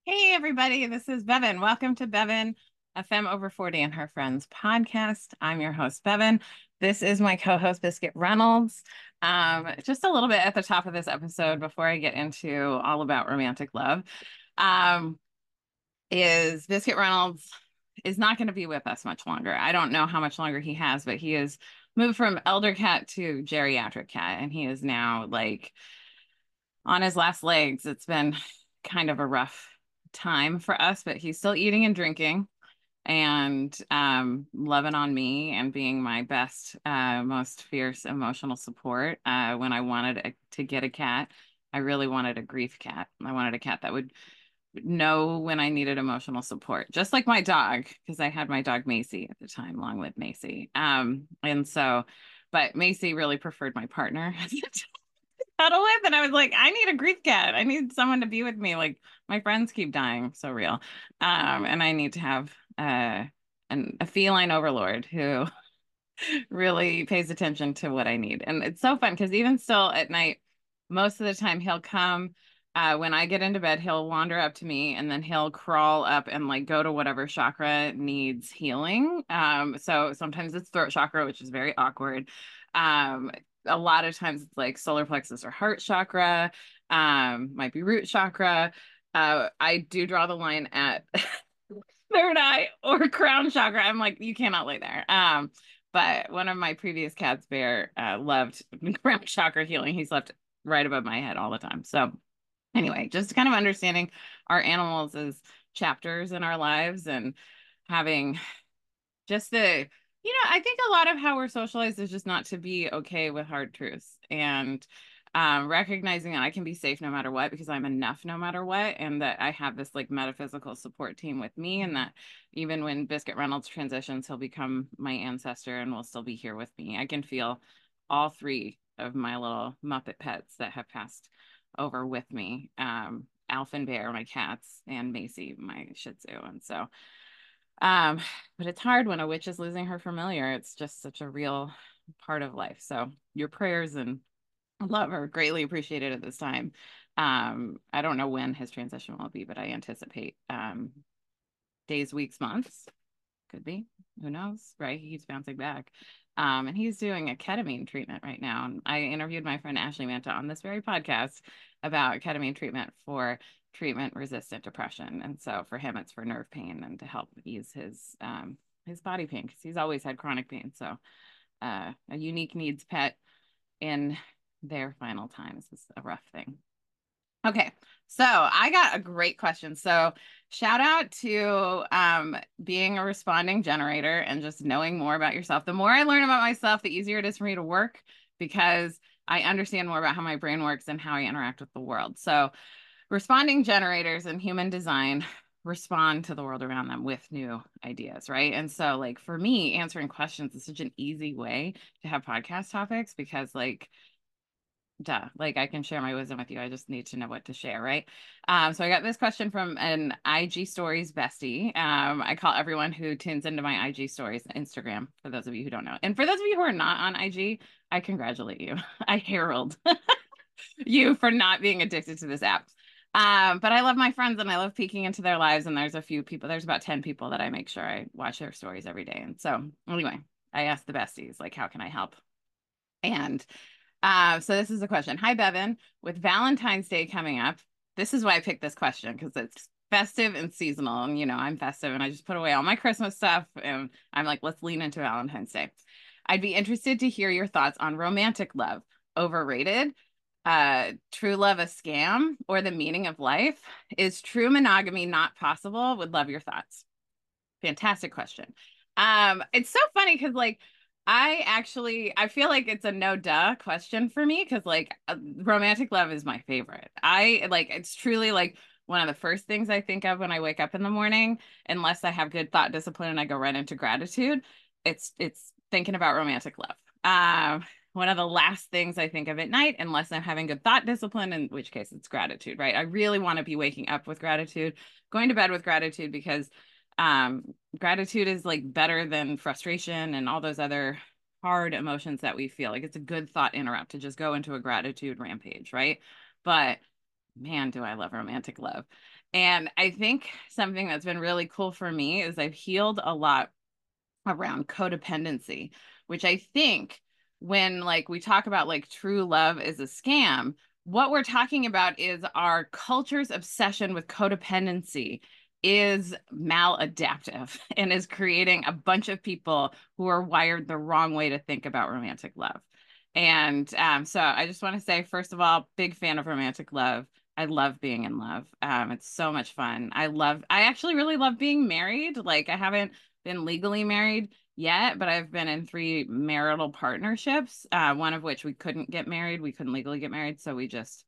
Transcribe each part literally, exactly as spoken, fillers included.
Hey, everybody, this is Bevan. Welcome to Bevan, a Femme Over forty and Her Friends podcast. I'm your host, Bevan. This is my co host, Biscuit Reynolds. Um, just a little bit at the top of this episode before I get into all about romantic love. Um, is Biscuit Reynolds is not going to be with us much longer. I don't know how much longer he has, but he is moved from elder cat to geriatric cat, and he is now like on his last legs. It's been kind of a rough time for us, but he's still eating and drinking and um, loving on me and being my best, uh, most fierce emotional support. Uh, when I wanted a, to get a cat, I really wanted a grief cat. I wanted a cat that would know when I needed emotional support, just like my dog, because I had my dog Macy at the time. Long live Macy. Um, and so, but Macy really preferred my partner cuddle with, and I was like, I need a grief cat. I need someone to be with me. Like my friends keep dying, so real. Um, and I need to have uh an, a feline overlord who really pays attention to what I need. And it's so fun because even still at night, most of the time he'll come. Uh, when I get into bed, he'll wander up to me and then he'll crawl up and like go to whatever chakra needs healing. Um, so sometimes it's throat chakra, which is very awkward. Um, a lot of times it's like solar plexus or heart chakra, um, might be root chakra. Uh, I do draw the line at third eye or crown chakra. I'm like, you cannot lay there. Um, but one of my previous cats, Bear, uh, loved crown chakra healing. He's left right above my head all the time. So anyway, just kind of understanding our animals as chapters in our lives and having just the, you know, I think a lot of how we're socialized is just not to be okay with hard truths and um, recognizing that I can be safe no matter what because I'm enough no matter what, and that I have this like metaphysical support team with me, and that even when Biscuit Reynolds transitions, he'll become my ancestor and will still be here with me. I can feel all three of my little Muppet pets that have passed over with me. Um, Alf and Bear, my cats, and Macy, my Shih Tzu. And so um, but it's hard when a witch is losing her familiar. It's just such a real part of life. So your prayers and love are greatly appreciated at this time. Um, I don't know when his transition will be, but I anticipate um days, weeks, months. Could be. Who knows? Right? He's bouncing back. Um, and he's doing a ketamine treatment right now. And I interviewed my friend Ashley Manta on this very podcast about ketamine treatment for treatment resistant depression. And so for him, it's for nerve pain and to help ease his um, his body pain because he's always had chronic pain. So uh, a unique needs pet in their final times is a rough thing. Okay, so I got a great question. So shout out to um, being a responding generator and just knowing more about yourself. The more I learn about myself, the easier it is for me to work because I understand more about how my brain works and how I interact with the world. So responding generators in human design respond to the world around them with new ideas, right? And so like for me, answering questions is such an easy way to have podcast topics because like duh, like I can share my wisdom with you. I just need to know what to share, right? Um, so I got this question from an I G Stories bestie. Um, I call everyone who tunes into my I G Stories Instagram, for those of you who don't know. And for those of you who are not on I G, I congratulate you. I herald you for not being addicted to this app. Um, but I love my friends and I love peeking into their lives. And there's a few people, there's about ten people that I make sure I watch their stories every day. And so anyway, I asked the besties, like, how can I help? And uh, so this is the question. Hi, Bevan. With Valentine's Day coming up, this is why I picked this question because it's festive and seasonal. And, you know, I'm festive and I just put away all my Christmas stuff. And I'm like, let's lean into Valentine's Day. I'd be interested to hear your thoughts on romantic love. Overrated? Uh, true love a scam or the meaning of life? Is true monogamy not possible? Would love your thoughts. Fantastic question. Um, it's so funny because like I actually I feel like it's a no duh question for me because like uh, romantic love is my favorite. I like it's truly like one of the first things I think of when I wake up in the morning, unless I have good thought discipline and I go right into gratitude. It's it's thinking about romantic love. Um, one of the last things I think of at night, unless I'm having good thought discipline, in which case it's gratitude, right? I really want to be waking up with gratitude, going to bed with gratitude because um gratitude is like better than frustration and all those other hard emotions that we feel. Like it's a good thought interrupt to just go into a gratitude rampage, right? But man, do I love romantic love. And I think something that's been really cool for me is I've healed a lot around codependency, which I think when like we talk about like true love is a scam, what we're talking about is our culture's obsession with codependency is maladaptive and is creating a bunch of people who are wired the wrong way to think about romantic love. And um, so I just want to say, first of all, big fan of romantic love. I love being in love. Um, it's so much fun. I love, I actually really love being married. Like I haven't been legally married yet, but I've been in three marital partnerships, uh, one of which we couldn't get married. We couldn't legally get married. So we just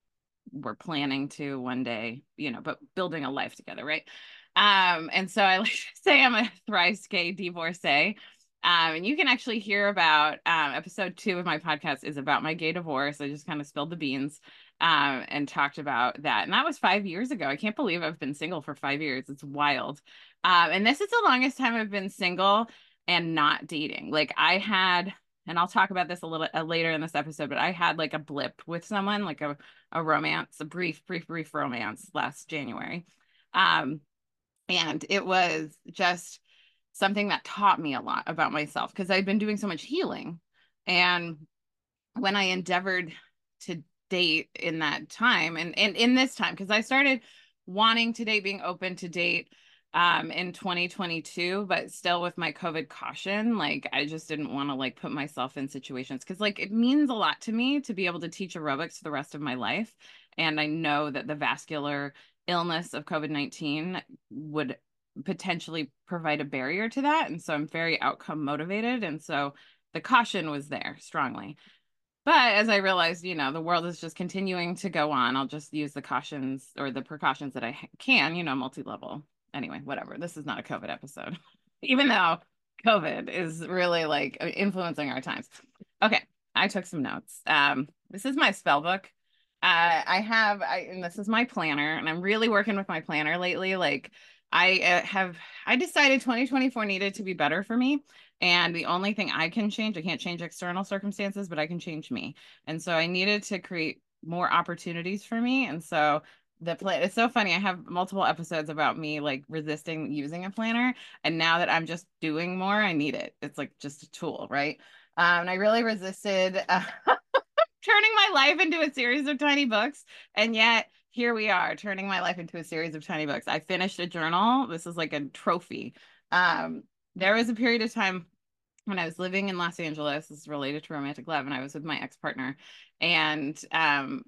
were planning to one day, you know, but building a life together, right? Um, and so I like to say I'm a thrice gay divorcee. Um, and you can actually hear about um, episode two of my podcast is about my gay divorce. I just kind of spilled the beans um, and talked about that. And that was five years ago. I can't believe I've been single for five years. It's wild. Um, and this is the longest time I've been single and not dating. Like I had, and I'll talk about this a little uh, later in this episode, but I had like a blip with someone, like a, a romance, a brief, brief, brief romance last January. Um, and it was just something that taught me a lot about myself because I'd been doing so much healing. And when I endeavored to date in that time and, and in this time, because I started wanting to date, being open to date um in twenty twenty-two, but still with my COVID caution, like I just didn't want to like put myself in situations because like it means a lot to me to be able to teach aerobics for the rest of my life. And I know that the vascular illness of COVID nineteen would potentially provide a barrier to that. And so I'm very outcome motivated. And so the caution was there strongly. But as I realized, you know, the world is just continuing to go on. I'll just use the cautions or the precautions that I can, you know, multi-level. Anyway, whatever. This is not a COVID episode, even though COVID is really like influencing our times. Okay, I took some notes. Um, this is my spell book. Uh, I have, I, and this is my planner, and I'm really working with my planner lately. Like, I uh, have, I decided twenty twenty-four needed to be better for me. And the only thing I can change, I can't change external circumstances, but I can change me. And so I needed to create more opportunities for me. And so the plan, it's so funny. I have multiple episodes about me like resisting using a planner. And now that I'm just doing more, I need it. It's like just a tool, right? Um, and I really resisted uh, turning my life into a series of tiny books. And yet here we are turning my life into a series of tiny books. I finished a journal. This is like a trophy. Um, there was a period of time when I was living in Los Angeles. This is related to romantic love, and I was with my ex-partner, and um,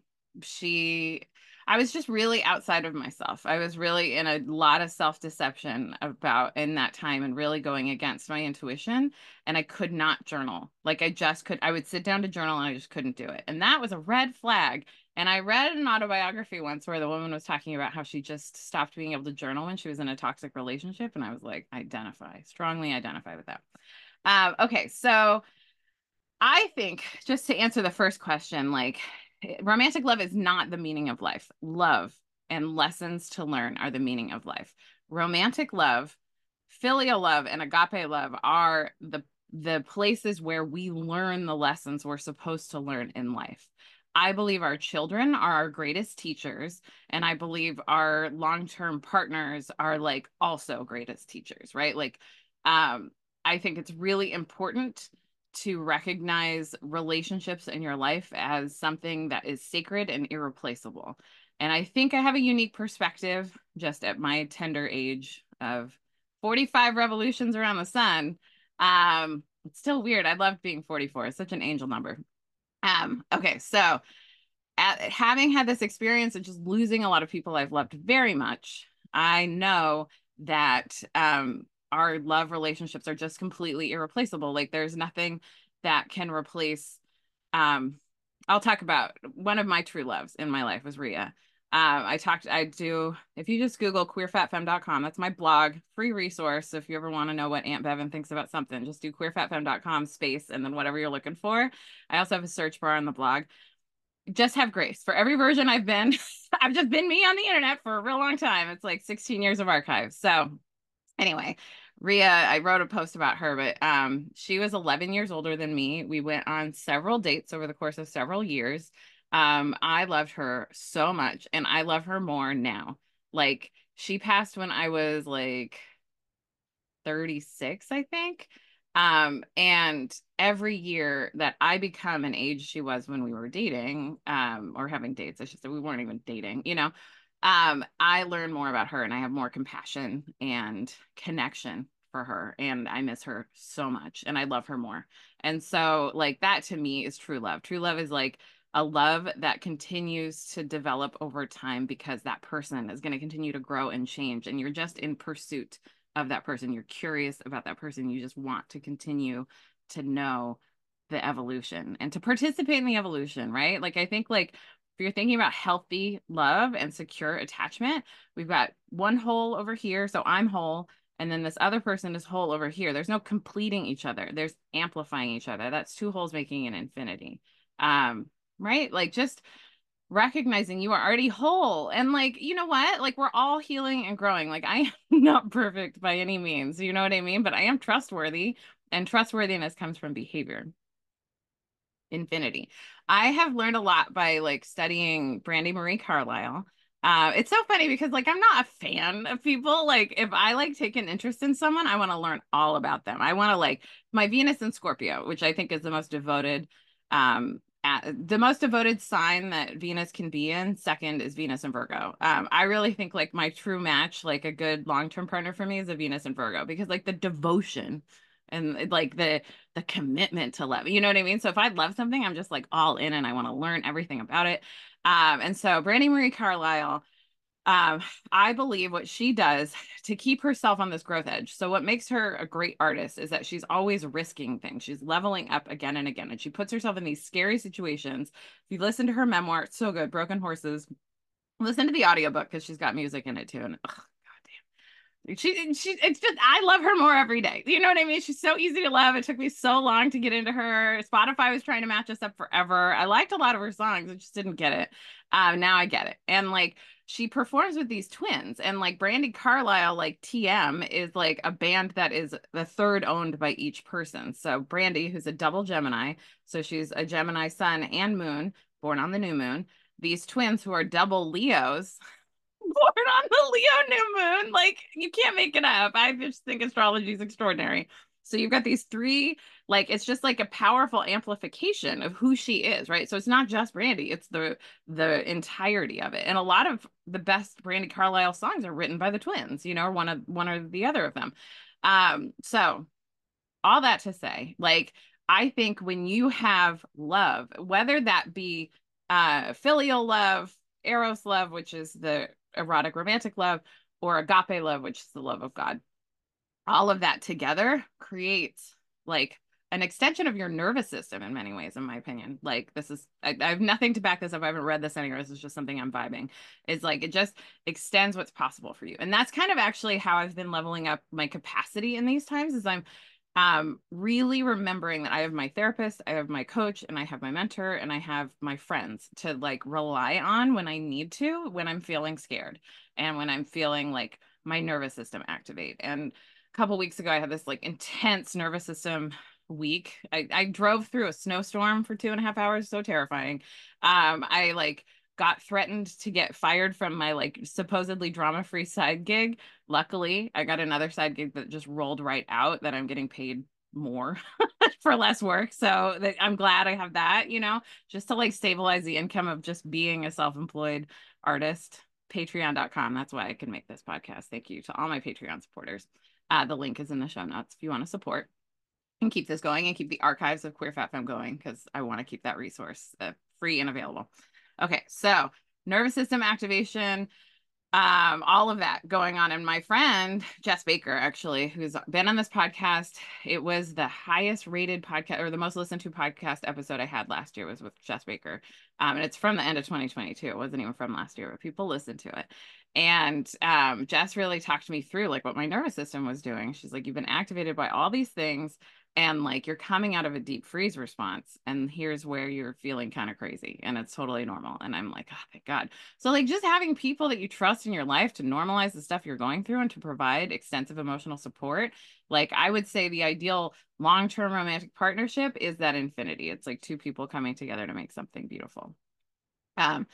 she, I was just really outside of myself. I was really in a lot of self-deception about in that time and really going against my intuition, and I could not journal. Like I just could, I would sit down to journal and I just couldn't do it. And that was a red flag. And I read an autobiography once where the woman was talking about how she just stopped being able to journal when she was in a toxic relationship. And I was like, identify, strongly identify with that. Um, okay, so I think just to answer the first question, like romantic love is not the meaning of life. Love and lessons to learn are the meaning of life. Romantic love, filial love, and agape love are the the places where we learn the lessons we're supposed to learn in life. I believe our children are our greatest teachers, and I believe our long-term partners are like also greatest teachers, right? Like, um, I think it's really important to recognize relationships in your life as something that is sacred and irreplaceable. And I think I have a unique perspective just at my tender age of forty-five revolutions around the sun. Um, it's still weird. I loved being forty-four. It's such an angel number. Um, okay, so at, having had this experience of just losing a lot of people I've loved very much, I know that um, our love relationships are just completely irreplaceable. Like there's nothing that can replace. Um, I'll talk about one of my true loves in my life was Rhea. Um, I talked, I do, if you just Google queer fat femme dot com, that's my blog, free resource. So if you ever want to know what Aunt Bevan thinks about something, just do queer fat femme dot com space and then whatever you're looking for. I also have a search bar on the blog. Just have grace for every version I've been. I've just been me on the internet for a real long time. It's like sixteen years of archives. So anyway, Rhea, I wrote a post about her, but um, she was eleven years older than me. We went on several dates over the course of several years. Um, I loved her so much, and I love her more now. Like, she passed when I was like thirty-six, I think. Um, and every year that I become an age she was when we were dating, um, or having dates, I should say, we weren't even dating, you know, um, I learn more about her and I have more compassion and connection for her. And I miss her so much and I love her more. And so, like, that to me is true love. True love is like a love that continues to develop over time because that person is going to continue to grow and change. And you're just in pursuit of that person. You're curious about that person. You just want to continue to know the evolution and to participate in the evolution, right? Like, I think, like, if you're thinking about healthy love and secure attachment, we've got one hole over here. So I'm whole. And then this other person is whole over here. There's no completing each other. There's amplifying each other. That's two holes making an infinity. Um, right? Like, just recognizing you are already whole. And, like, you know what? Like, we're all healing and growing. Like, I am not perfect by any means, you know what I mean? But I am trustworthy, and trustworthiness comes from behavior. Infinity. I have learned a lot by, like, studying Brandy Marie Carlisle. Uh, it's so funny because, like, I'm not a fan of people. Like, if I, like, take an interest in someone, I want to learn all about them. I want to, like, my Venus in Scorpio, which I think is the most devoted, um, at, the most devoted sign that Venus can be in. Second is Venus and Virgo. Um, I really think, like, my true match, like a good long-term partner for me, is a Venus and Virgo, because, like, the devotion and, like, the the commitment to love, you know what I mean? So if I love something, I'm just, like, all in and I want to learn everything about it. Um, and so Brandy Marie Carlisle, um, I believe what she does to keep herself on this growth edge. So what makes her a great artist is that she's always risking things. She's leveling up again and again, and she puts herself in these scary situations. If you listen to her memoir, it's so good, Broken Horses. Listen to the audiobook because she's got music in it too. And ugh, she she it's just, I love her more every day. You know what I mean? She's so easy to love. It took me so long to get into her. Spotify was trying to match us up forever. I liked a lot of her songs. I just didn't get it. Um, now I get it. And, like, she performs with these twins. And, like, Brandy Carlisle, like, T M is, like, a band that is the third owned by each person. So Brandy, who's a double Gemini, so she's a Gemini sun and moon, born on the new moon. These twins who are double Leos, born on the Leo new moon. Like, you can't make it up. I just think astrology is extraordinary. So you've got these three, like, it's just like a powerful amplification of who she is, right? So it's not just Brandy, it's the the entirety of it. And a lot of the best Brandy Carlisle songs are written by the twins, you know, or one of one or the other of them. Um, so all that to say, like, I think when you have love, whether that be uh filial love, eros love, which is the erotic romantic love, or agape love, which is the love of God, all of that together creates, like, an extension of your nervous system in many ways, in my opinion. Like, this is, I, I have nothing to back this up. I haven't read this anywhere. This is just something I'm vibing. It's like, it just extends what's possible for you. And that's kind of actually how I've been leveling up my capacity in these times, is I'm um really remembering that I have my therapist, I have my coach, and I have my mentor, and I have my friends to, like, rely on when I need to, when I'm feeling scared and when I'm feeling like my nervous system activate. And a couple weeks ago, I had this, like, intense nervous system week. I, I drove through a snowstorm for two and a half hours. So terrifying. Um, I, like, got threatened to get fired from my, like, supposedly drama-free side gig. Luckily, I got another side gig that just rolled right out, that I'm getting paid more for less work. So that, I'm glad I have that, you know, just to, like, stabilize the income of just being a self-employed artist. Patreon dot com. That's why I can make this podcast. Thank you to all my Patreon supporters. Uh, the link is in the show notes if you want to support and keep this going and keep the archives of Queer Fat Femme going, because I want to keep that resource uh, free and available. Okay, so nervous system activation, um, all of that going on. And my friend, Jess Baker, actually, who's been on this podcast, it was the highest rated podcast, or the most listened to podcast episode I had last year, was with Jess Baker. Um, and it's from the end of twenty twenty-two. It wasn't even from last year, but people listened to it. And um, Jess really talked me through, like, what my nervous system was doing. She's like, you've been activated by all these things, and, like, you're coming out of a deep freeze response, and here's where you're feeling kind of crazy, and it's totally normal. And I'm like, oh, thank God. So, like, just having people that you trust in your life to normalize the stuff you're going through and to provide extensive emotional support. Like, I would say the ideal long-term romantic partnership is that infinity. It's like two people coming together to make something beautiful. Um,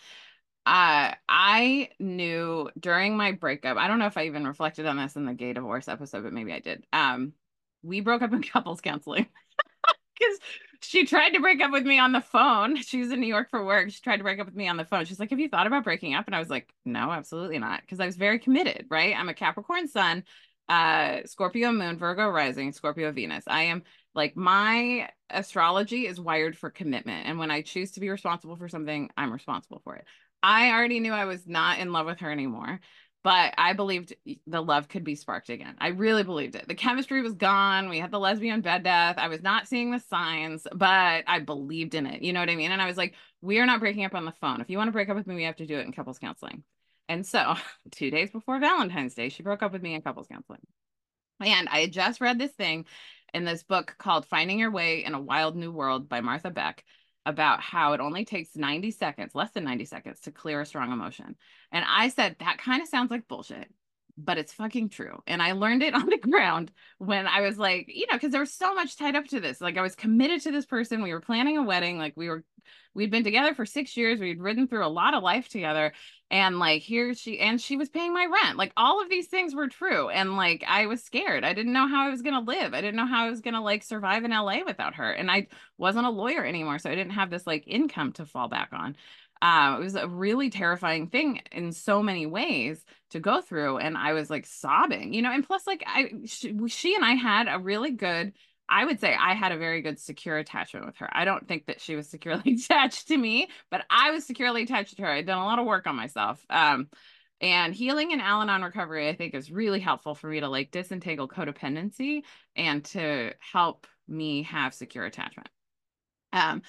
uh, I knew during my breakup, I don't know if I even reflected on this in the gay divorce episode, but maybe I did. Um, we broke up in couples counseling because she tried to break up with me on the phone. She was in New York for work. She tried to break up with me on the phone. She's like, "Have you thought about breaking up?" And I was like, "No, absolutely not." Because I was very committed, right? I'm a Capricorn sun, uh, Scorpio moon, Virgo rising, Scorpio Venus. I am like, my astrology is wired for commitment. And when I choose to be responsible for something, I'm responsible for it. I already knew I was not in love with her anymore, but I believed the love could be sparked again. I really believed it. The chemistry was gone. We had the lesbian bed death. I was not seeing the signs, but I believed in it. You know what I mean? And I was like, we are not breaking up on the phone. If you want to break up with me, we have to do it in couples counseling. And so, two days before Valentine's Day, she broke up with me in couples counseling. And I had just read this thing in this book called Finding Your Way in a Wild New World by Martha Beck, about how it only takes ninety seconds, less than ninety seconds, to clear a strong emotion. And I said, that kind of sounds like bullshit, but it's fucking true. And I learned it on the ground when I was like, you know, because there was so much tied up to this. Like, I was committed to this person. We were planning a wedding. Like, we were, we'd been together for six years. We'd ridden through a lot of life together. And like, here she, and she was paying my rent. Like, all of these things were true. And like, I was scared. I didn't know how I was going to live. I didn't know how I was going to like survive in L A without her. And I wasn't a lawyer anymore. So I didn't have this like income to fall back on. Uh, it was a really terrifying thing in so many ways to go through. And I was like sobbing, you know, and plus like I, she, she and I had a really good, I would say I had a very good secure attachment with her. I don't think that she was securely attached to me, but I was securely attached to her. I'd done a lot of work on myself. Um, and healing and Al-Anon recovery, I think, is really helpful for me to like disentangle codependency and to help me have secure attachment. Um,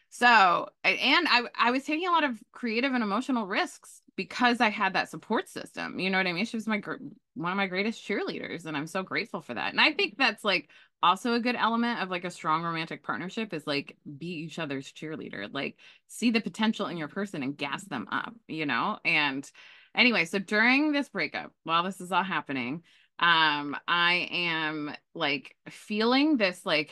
so, and I, I was taking a lot of creative and emotional risks because I had that support system. You know what I mean? She was my, one of my greatest cheerleaders, and I'm so grateful for that. And I think that's like also a good element of like a strong romantic partnership is like be each other's cheerleader, like see the potential in your person and gas them up, you know? And anyway, so during this breakup, while this is all happening, um, I am like feeling this like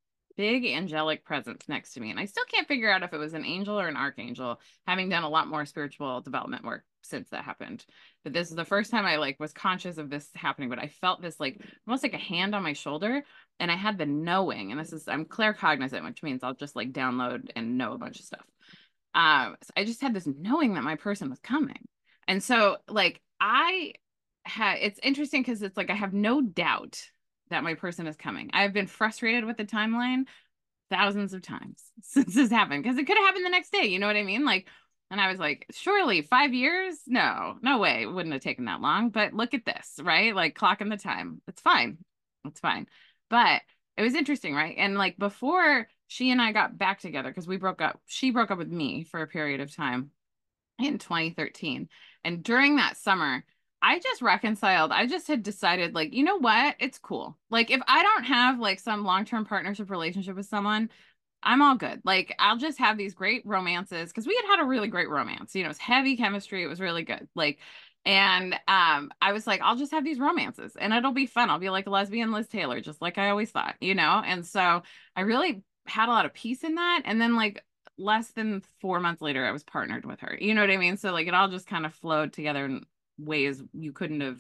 big angelic presence next to me. And I still can't figure out if it was an angel or an archangel, having done a lot more spiritual development work since that happened. But this is the first time I like was conscious of this happening, but I felt this like almost like a hand on my shoulder. And I had the knowing, and this is, I'm claircognizant, which means I'll just like download and know a bunch of stuff. Um, so I just had this knowing that my person was coming. And so like I had, it's interesting because it's like I have no doubt that my person is coming. I've been frustrated with the timeline thousands of times since this happened because it could have happened the next day. You know what I mean? Like, and I was like, surely five years? No, no way. It wouldn't have taken that long. But look at this, right? Like clocking the time. It's fine. It's fine. But it was interesting, right? And like before she and I got back together, because we broke up, she broke up with me for a period of time in twenty thirteen. And during that summer, I just reconciled. I just had decided, like, you know what? It's cool. Like, if I don't have like some long-term partnership relationship with someone, I'm all good. Like, I'll just have these great romances because we had had a really great romance. You know, it was heavy chemistry. It was really good. Like, and um, I was like, I'll just have these romances and it'll be fun. I'll be like a lesbian Liz Taylor, just like I always thought, you know? And so I really had a lot of peace in that. And then, like, less than four months later, I was partnered with her. You know what I mean? So, like, it all just kind of flowed together in ways you couldn't have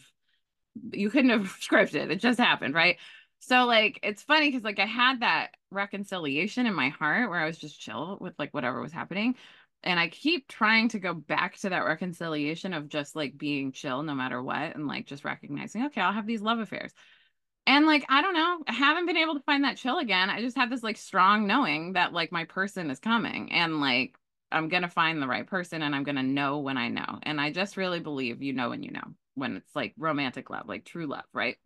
you couldn't have scripted. It just happened, right? So like it's funny because like I had that reconciliation in my heart where I was just chill with like whatever was happening. And I keep trying to go back to that reconciliation of just like being chill no matter what and like just recognizing, okay, I'll have these love affairs. And like, I don't know, I haven't been able to find that chill again. I just have this like strong knowing that like my person is coming and like I'm gonna find the right person and I'm gonna know when I know. And I just really believe you know when you know when it's like romantic love, like true love, right?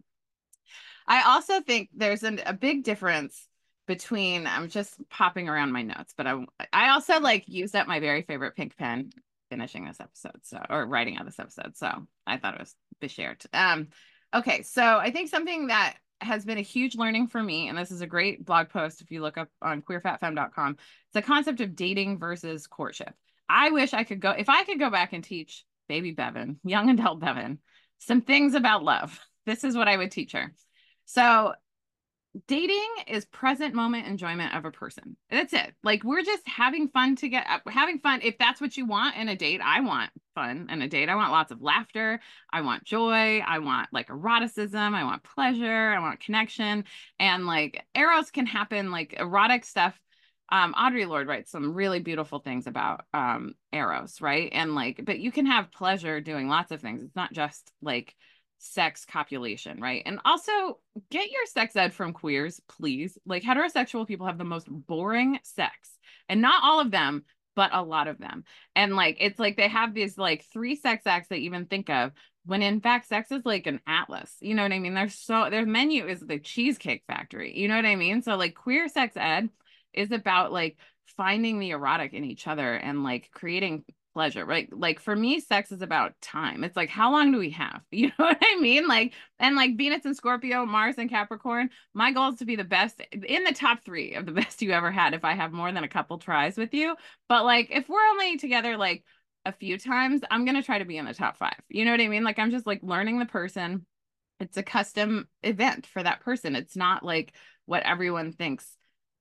I also think there's an, a big difference between, I'm just popping around my notes, but I I also like used up my very favorite pink pen finishing this episode, so or writing out this episode. So I thought it was beschert. Um, okay, so I think something that has been a huge learning for me, and this is a great blog post if you look up on queer fat femme dot com, it's the concept of dating versus courtship. I wish I could go, if I could go back and teach baby Bevan, young adult Bevan, some things about love, this is what I would teach her. So dating is present moment enjoyment of a person. That's it. Like we're just having fun to get having fun. If that's what you want in a date, I want fun in a date. I want lots of laughter. I want joy. I want like eroticism. I want pleasure. I want connection. And like eros can happen, like erotic stuff. Um, Audre Lorde writes some really beautiful things about um eros, right? And like, but you can have pleasure doing lots of things. It's not just like sex copulation, right? And also get your sex ed from queers, please. Like heterosexual people have the most boring sex, and not all of them, but a lot of them. And like it's like they have these like three sex acts they even think of, when in fact sex is like an atlas. You know what I mean? There's so their menu is the Cheesecake Factory. You know what I mean? So like queer sex ed is about like finding the erotic in each other and like creating pleasure, right? Like for me, sex is about time. It's like, how long do we have? You know what I mean? Like, and like Venus and Scorpio, Mars and Capricorn, my goal is to be the best in the top three of the best you ever had if I have more than a couple tries with you. But like, if we're only together like a few times, I'm going to try to be in the top five. You know what I mean? Like, I'm just like learning the person. It's a custom event for that person. It's not like what everyone thinks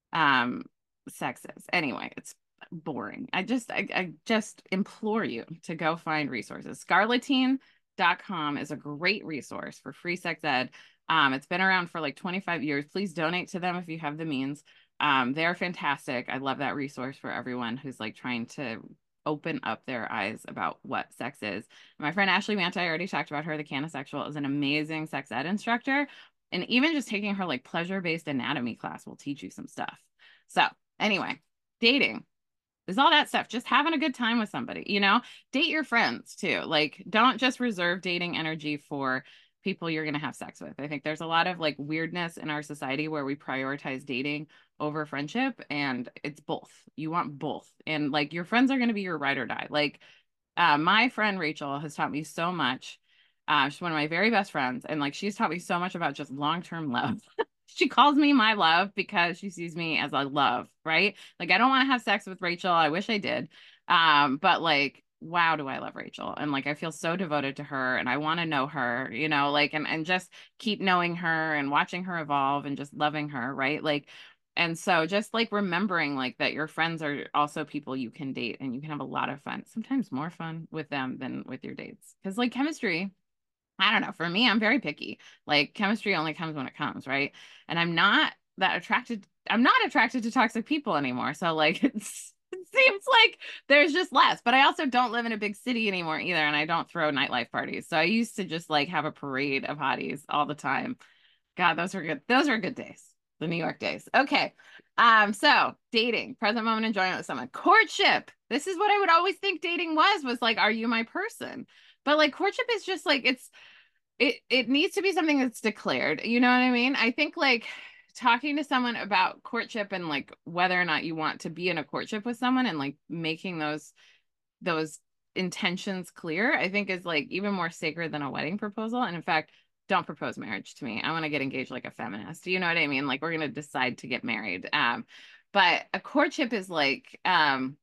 um sex is. Anyway, it's boring. I just I, I just implore you to go find resources. Scarleteen dot com is a great resource for free sex ed. Um, it's been around for like twenty-five years. Please donate to them if you have the means. Um, they're fantastic. I love that resource for everyone who's like trying to open up their eyes about what sex is. My friend Ashley Manta, I already talked about her, the Canosexual, is an amazing sex ed instructor. And even just taking her like pleasure-based anatomy class will teach you some stuff. So anyway, dating is all that stuff. Just having a good time with somebody, you know, date your friends too. Like, don't just reserve dating energy for people you're going to have sex with. I think there's a lot of like weirdness in our society where we prioritize dating over friendship, and it's both. You want both. And like your friends are going to be your ride or die. Like, uh, my friend Rachel has taught me so much. Uh, she's one of my very best friends, and like she's taught me so much about just long-term love. She calls me my love because she sees me as a love, right? Like I don't want to have sex with Rachel. I wish I did. Um, but like, wow, do I love Rachel? And like I feel so devoted to her and I want to know her, you know, like and and just keep knowing her and watching her evolve and just loving her, right? Like and so just like remembering like that your friends are also people you can date and you can have a lot of fun, sometimes more fun with them than with your dates. Because like chemistry, I don't know. For me, I'm very picky. Like chemistry only comes when it comes, right? And I'm not that attracted. I'm not attracted to toxic people anymore. So like it's it seems like there's just less. But I also don't live in a big city anymore either, and I don't throw nightlife parties. So I used to just like have a parade of hotties all the time. God, those were good. Those were good days. The New York days. Okay. Um, so dating, present moment enjoyment with someone. Courtship. This is what I would always think dating was, was like, are you my person? But like courtship is just like it's it it needs to be something that's declared. You know what I mean? I think like talking to someone about courtship and like whether or not you want to be in a courtship with someone and like making those those intentions clear, I think is like even more sacred than a wedding proposal. And in fact, don't propose marriage to me. I want to get engaged like a feminist. You know what I mean? Like we're going to decide to get married. Um, but a courtship is like um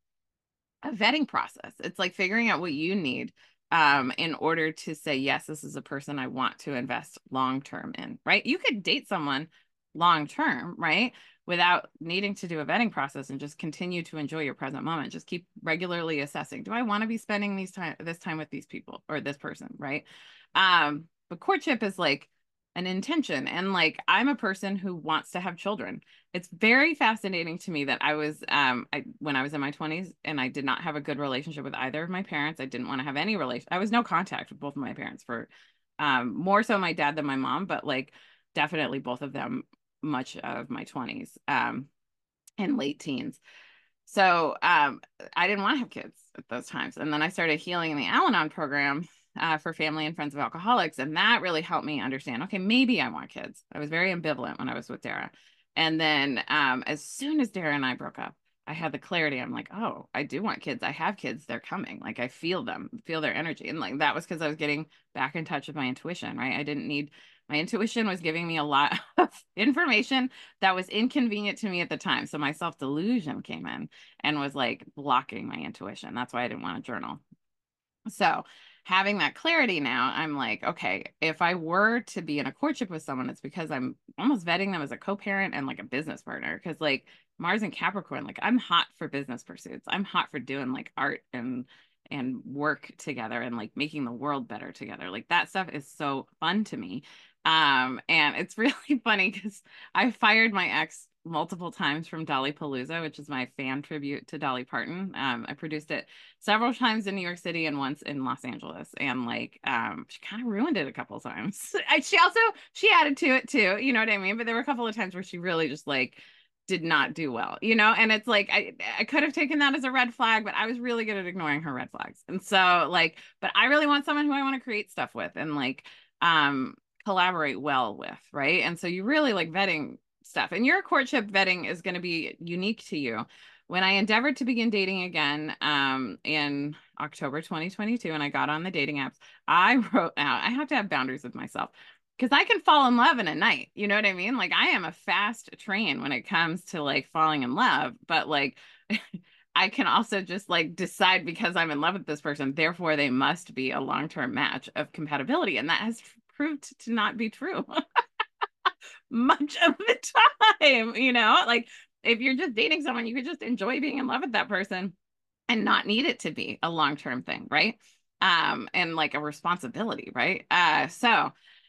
a vetting process. It's like figuring out what you need um, in order to say, yes, this is a person I want to invest long term in, right? You could date someone long term, right? Without needing to do a vetting process and just continue to enjoy your present moment. Just keep regularly assessing, do I want to be spending these time this time with these people or this person, right? Um, but courtship is like an intention. And like I'm a person who wants to have children. It's very fascinating to me that I was um I when I was in my twenties and I did not have a good relationship with either of my parents. I didn't want to have any relation. I was no contact with both of my parents for um more so my dad than my mom, but like definitely both of them much of my twenties um and late teens. So um, I didn't want to have kids at those times. And then I started healing in the Al-Anon program uh, for family and friends of alcoholics. And that really helped me understand, okay, maybe I want kids. I was very ambivalent when I was with Dara. And then um, as soon as Dara and I broke up, I had the clarity. I'm like, oh, I do want kids. I have kids. They're coming. Like I feel them, feel their energy. And like that was because I was getting back in touch with my intuition, right? I didn't need my intuition was giving me a lot of information that was inconvenient to me at the time. So my self-delusion came in and was like blocking my intuition. That's why I didn't want to journal. So having that clarity now, I'm like, okay, if I were to be in a courtship with someone, it's because I'm almost vetting them as a co-parent and like a business partner. Because like Mars and Capricorn, like I'm hot for business pursuits. I'm hot for doing like art and and work together and like making the world better together. Like that stuff is so fun to me. Um, and it's really funny because I fired my ex multiple times from Dolly Palooza, which is my fan tribute to Dolly Parton. Um, I produced it several times in New York City and once in Los Angeles. And like, um, she kind of ruined it a couple of times. I, she also, she added to it too, you know what I mean? But there were a couple of times where she really just like did not do well, you know? And it's like, I, I could have taken that as a red flag, but I was really good at ignoring her red flags. And so like, but I really want someone who I want to create stuff with and like, um, collaborate well with, right? And so you really like vetting stuff. And your courtship vetting is going to be unique to you. When I endeavored to begin dating again um, in October twenty twenty-two, and I got on the dating apps, I wrote out, I have to have boundaries with myself because I can fall in love in a night. You know what I mean? Like I am a fast train when it comes to like falling in love, but like I can also just like decide because I'm in love with this person, therefore they must be a long-term match of compatibility. And that has proved to not be true much of the time, you know? Like if you're just dating someone, you could just enjoy being in love with that person and not need it to be a long-term thing, right? Um, and like a responsibility, right? Uh, so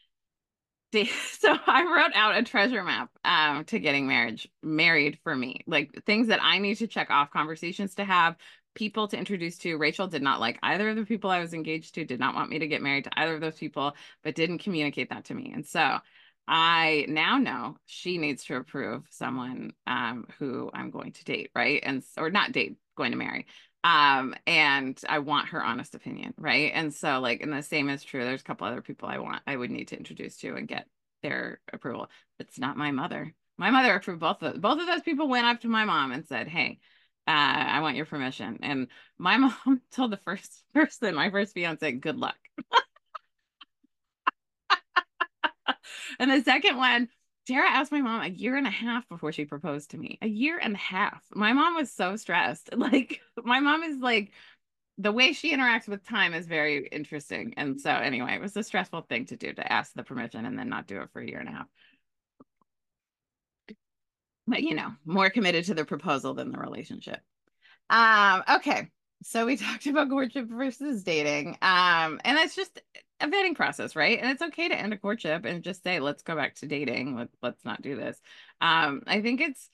so I wrote out a treasure map um, to getting marriage married for me, like things that I need to check off, conversations to have, people to introduce to. Rachel did not like either of the people I was engaged to, did not want me to get married to either of those people, but didn't communicate that to me. And so I now know she needs to approve someone um, who I'm going to date, right? And or not date, going to marry. Um, and I want her honest opinion, right? And so like, and the same is true. There's a couple other people I want, I would need to introduce to and get their approval. It's not my mother. My mother approved both of both of those people went up to my mom and said, "Hey, uh, I want your permission." And my mom told the first person, my first fiance, "Good luck." And the second one, Tara asked my mom a year and a half before she proposed to me. A year and a half. My mom was so stressed. Like, my mom is like, the way she interacts with time is very interesting. And so, anyway, it was a stressful thing to do to ask the permission and then not do it for a year and a half. But, you know, more committed to the proposal than the relationship. Um, okay. So we talked about courtship versus dating. Um, and it's just a vetting process, right? And it's okay to end a courtship and just say, let's go back to dating. Let, let's not do this. Um, I think it's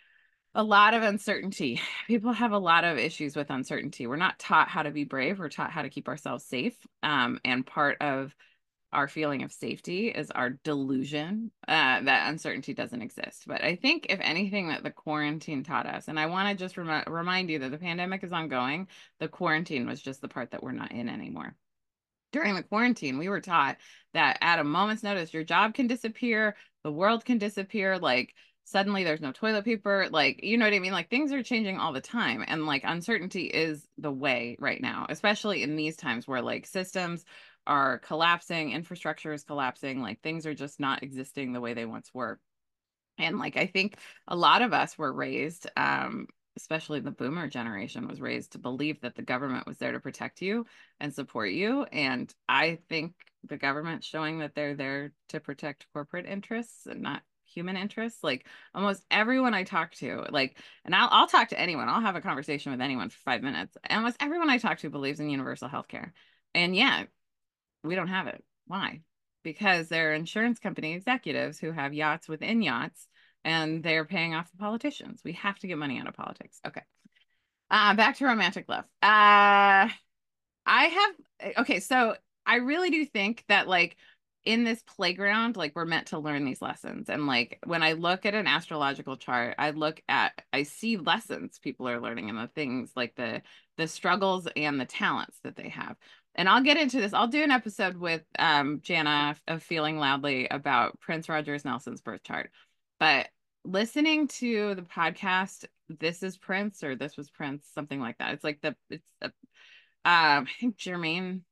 a lot of uncertainty. People have a lot of issues with uncertainty. We're not taught how to be brave. We're taught how to keep ourselves safe. Um, and part of our feeling of safety is our delusion uh, that uncertainty doesn't exist. But I think if anything that the quarantine taught us, and I want to just rem remind you that the pandemic is ongoing, the quarantine was just the part that we're not in anymore. During the quarantine, we were taught that at a moment's notice, your job can disappear, the world can disappear, like suddenly there's no toilet paper, like, you know what I mean? Like things are changing all the time. And like uncertainty is the way right now, especially in these times where like systems are collapsing, infrastructure is collapsing, like things are just not existing the way they once were. And like I think a lot of us were raised, um, especially the boomer generation was raised to believe that the government was there to protect you and support you. And I think the government's showing that they're there to protect corporate interests and not human interests. Like almost everyone I talk to, like, and I'll I'll talk to anyone, I'll have a conversation with anyone for five minutes. Almost everyone I talk to believes in universal health care. And yeah, we don't have it. Why? Because they're insurance company executives who have yachts within yachts and they're paying off the politicians. We have to get money out of politics. Okay. Uh, back to romantic love. Uh, I have, okay, so I really do think that like in this playground, like we're meant to learn these lessons. And like when I look at an astrological chart, I look at, I see lessons people are learning and the things like the the struggles and the talents that they have. And I'll get into this. I'll do an episode with um, Jana of Feeling Loudly about Prince Rogers Nelson's birth chart. But listening to the podcast, This is Prince or This was Prince, something like that. It's like the, it's a, um, I think Jermaine,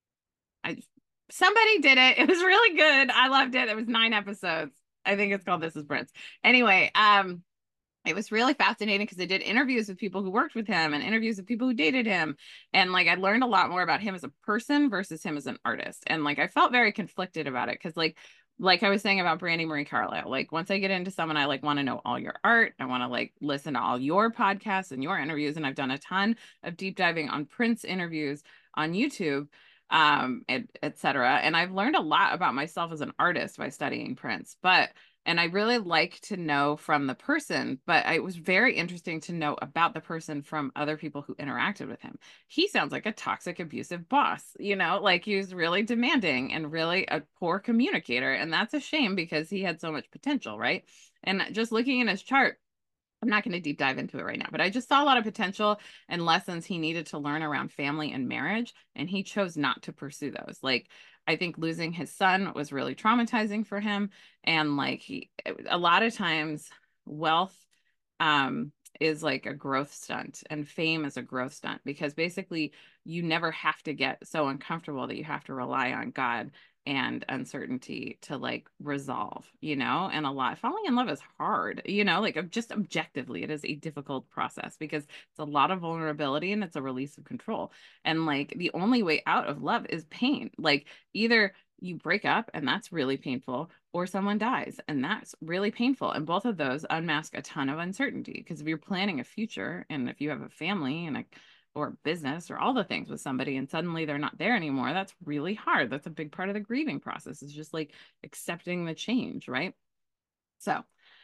I, somebody did it. It was really good. I loved it. It was nine episodes. I think it's called This is Prince. Anyway, um, it was really fascinating because I did interviews with people who worked with him and interviews with people who dated him. And like I learned a lot more about him as a person versus him as an artist. And like I felt very conflicted about it because like like I was saying about Brandy Marie Carlisle, like once I get into someone, I like want to know all your art. I want to like listen to all your podcasts and your interviews. And I've done a ton of deep diving on Prince interviews on YouTube, um, et, et cetera. And I've learned a lot about myself as an artist by studying Prince. But and I really like to know from the person, but it was very interesting to know about the person from other people who interacted with him. He sounds like a toxic, abusive boss, you know, like he was really demanding and really a poor communicator. And that's a shame because he had so much potential, right? And just looking in his chart, I'm not going to deep dive into it right now, but I just saw a lot of potential and lessons he needed to learn around family and marriage, and he chose not to pursue those. Like, I think losing his son was really traumatizing for him, and like he, a lot of times, wealth um, is like a growth stunt, and fame is a growth stunt because basically you never have to get so uncomfortable that you have to rely on God and uncertainty to like resolve, you know, and a lot falling in love is hard, you know, like just objectively, it is a difficult process because it's a lot of vulnerability and it's a release of control. And like the only way out of love is pain. Like either you break up and that's really painful, or someone dies and that's really painful. And both of those unmask a ton of uncertainty because if you're planning a future and if you have a family and a or business or all the things with somebody and suddenly they're not there anymore, that's really hard. That's a big part of the grieving process is just like accepting the change, right? So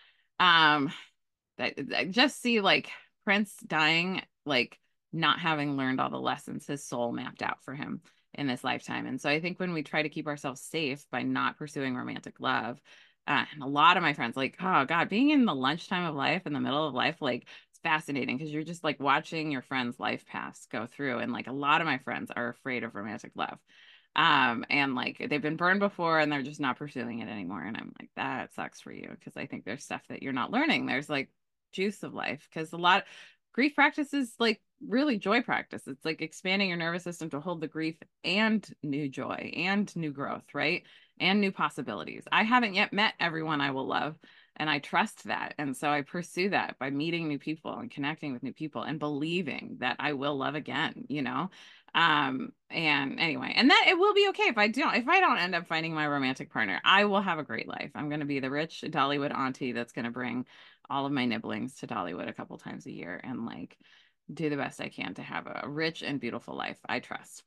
um that I just see like Prince dying, like not having learned all the lessons his soul mapped out for him in this lifetime. And so I think when we try to keep ourselves safe by not pursuing romantic love, uh, and a lot of my friends like, oh God, being in the lunchtime of life, in the middle of life, like fascinating because you're just like watching your friends' life paths go through. And like a lot of my friends are afraid of romantic love. Um, and like they've been burned before and they're just not pursuing it anymore. And I'm like, that sucks for you because I think there's stuff that you're not learning. There's like juice of life because a lot grief practice is like really joy practice. It's like expanding your nervous system to hold the grief and new joy and new growth, right? And new possibilities. I haven't yet met everyone I will love. And I trust that. And so I pursue that by meeting new people and connecting with new people and believing that I will love again, you know? Um, and anyway, and that it will be okay if I don't, if I don't end up finding my romantic partner, I will have a great life. I'm going to be the rich Dollywood auntie that's going to bring all of my nibblings to Dollywood a couple times a year and like do the best I can to have a rich and beautiful life. I trust.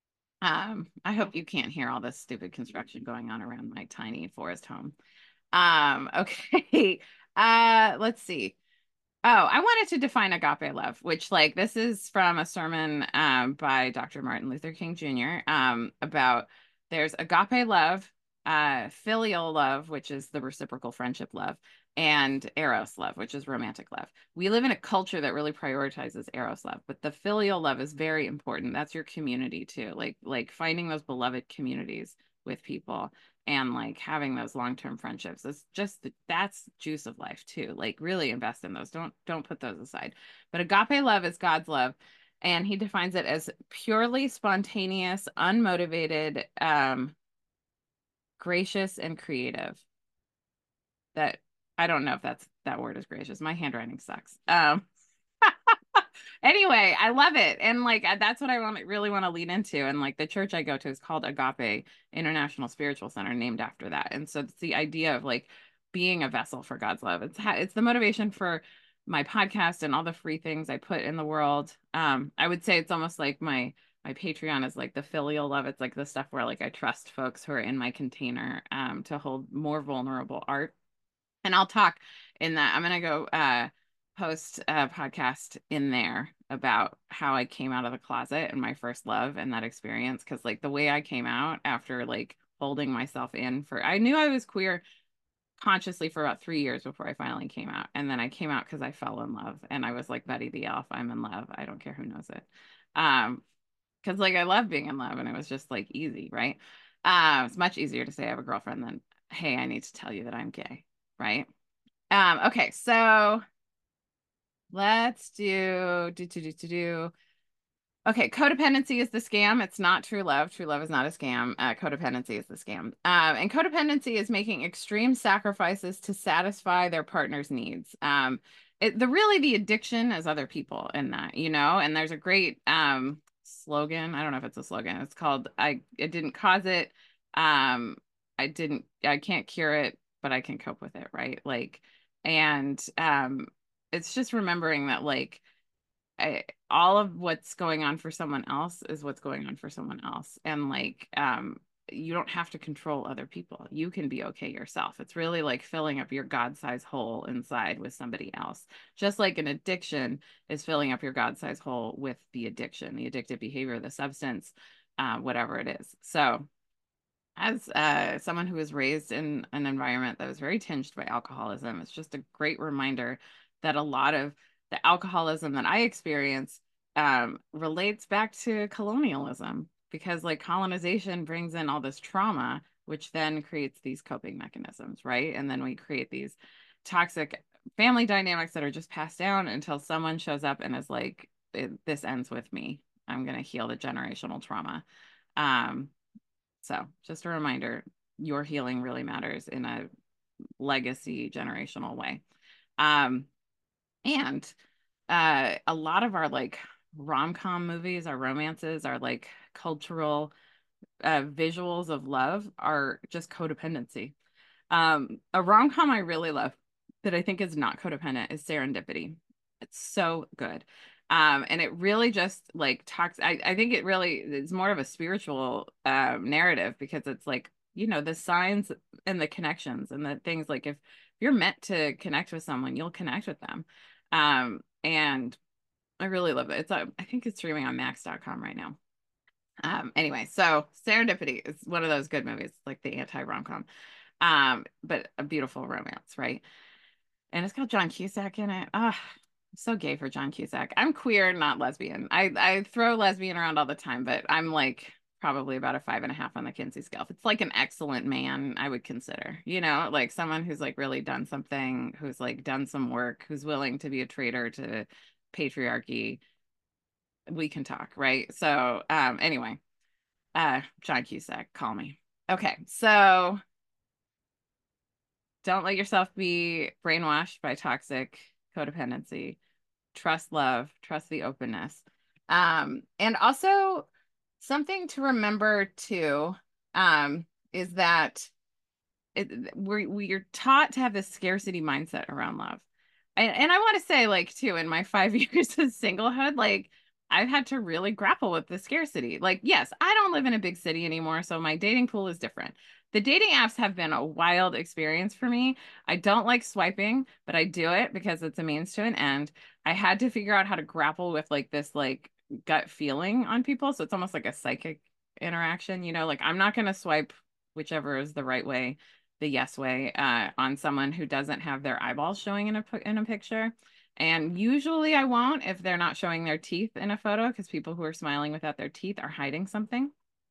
Um, I hope you can't hear all this stupid construction going on around my tiny forest home. Um, okay. Uh, let's see. Oh, I wanted to define agape love, which like this is from a sermon um by Doctor Martin Luther King Junior Um about there's agape love, uh filial love, which is the reciprocal friendship love, and eros love, which is romantic love. We live in a culture that really prioritizes eros love, but the filial love is very important. That's your community too. Like like finding those beloved communities with people and like having those long-term friendships. It's just that's juice of life too. Like really invest in those. Don't don't put those aside. But agape love is God's love, and he defines it as purely spontaneous, unmotivated, um, gracious, and creative. That I don't know if that's that word is gracious. My handwriting sucks. Um anyway, I love it. And like that's what I want really want to lead into. And like the church I go to is called Agape International Spiritual Center, named after that. And so it's the idea of like being a vessel for God's love. It's it's the motivation for my podcast and all the free things I put in the world. Um, I would say it's almost like my my Patreon is like the filial love. It's like the stuff where like I trust folks who are in my container um to hold more vulnerable art. And I'll talk in that. I'm gonna go uh post a podcast in there about how I came out of the closet and my first love and that experience. Cause like the way I came out after like holding myself in for, I knew I was queer consciously for about three years before I finally came out. And then I came out because I fell in love and I was like Betty the Elf, I'm in love. I don't care who knows it. Um, cause like I love being in love and it was just like easy, right? Uh, it's much easier to say I have a girlfriend than, hey, I need to tell you that I'm gay, right? Um, okay, so let's do do do do do do. Okay, codependency is the scam. It's not true love. True love is not a scam. Uh, codependency is the scam. Um, and codependency is making extreme sacrifices to satisfy their partner's needs. Um, it, the really the addiction is other people in that, you know, and there's a great um slogan. I don't know if it's a slogan. It's called I it didn't cause it. Um I didn't I can't cure it, but I can cope with it, right? Like and um it's just remembering that like I, all of what's going on for someone else is what's going on for someone else. And like, um, you don't have to control other people. You can be okay yourself. It's really like filling up your God-sized hole inside with somebody else. Just like an addiction is filling up your God-sized hole with the addiction, the addictive behavior, the substance, uh, whatever it is. So as uh, someone who was raised in an environment that was very tinged by alcoholism, it's just a great reminder that a lot of the alcoholism that I experience um, relates back to colonialism because, like, colonization brings in all this trauma, which then creates these coping mechanisms, right? And then we create these toxic family dynamics that are just passed down until someone shows up and is like, "This ends with me. I'm going to heal the generational trauma." Um, so just a reminder, your healing really matters in a legacy generational way. Um, and uh, a lot of our like rom-com movies, our romances, our like cultural uh, visuals of love are just codependency. Um, a rom-com I really love that I think is not codependent is Serendipity. It's so good. Um, and it really just like talks, I, I think it really is more of a spiritual um, narrative because it's like, you know, the signs and the connections and the things like if you're meant to connect with someone, you'll connect with them. Um, and I really love it. It's, uh, I think it's streaming on max dot com right now. Um, anyway, so Serendipity is one of those good movies, like the anti-rom-com, um, but a beautiful romance, right? And it's got John Cusack in it. Ah, I'm so gay for John Cusack. I'm queer, not lesbian. I I throw lesbian around all the time, but I'm like probably about a five and a half on the Kinsey scale. If it's like an excellent man, I would consider, you know, like someone who's like really done something, who's like done some work, who's willing to be a traitor to patriarchy. We can talk, right? So, um, anyway, uh, John Cusack, call me. Okay, so don't let yourself be brainwashed by toxic codependency. Trust love, trust the openness. Um, and also something to remember too, um, is that it, we're we're taught to have this scarcity mindset around love. And, and I want to say, like, too, in my five years of singlehood, like, I've had to really grapple with the scarcity. Like, yes, I don't live in a big city anymore, so my dating pool is different. The dating apps have been a wild experience for me. I don't like swiping, but I do it because it's a means to an end. I had to figure out how to grapple with like this like gut feeling on people. So it's almost like a psychic interaction, you know, like I'm not going to swipe whichever is the right way, the yes way, uh, on someone who doesn't have their eyeballs showing in a in a picture. And usually I won't if they're not showing their teeth in a photo because people who are smiling without their teeth are hiding something.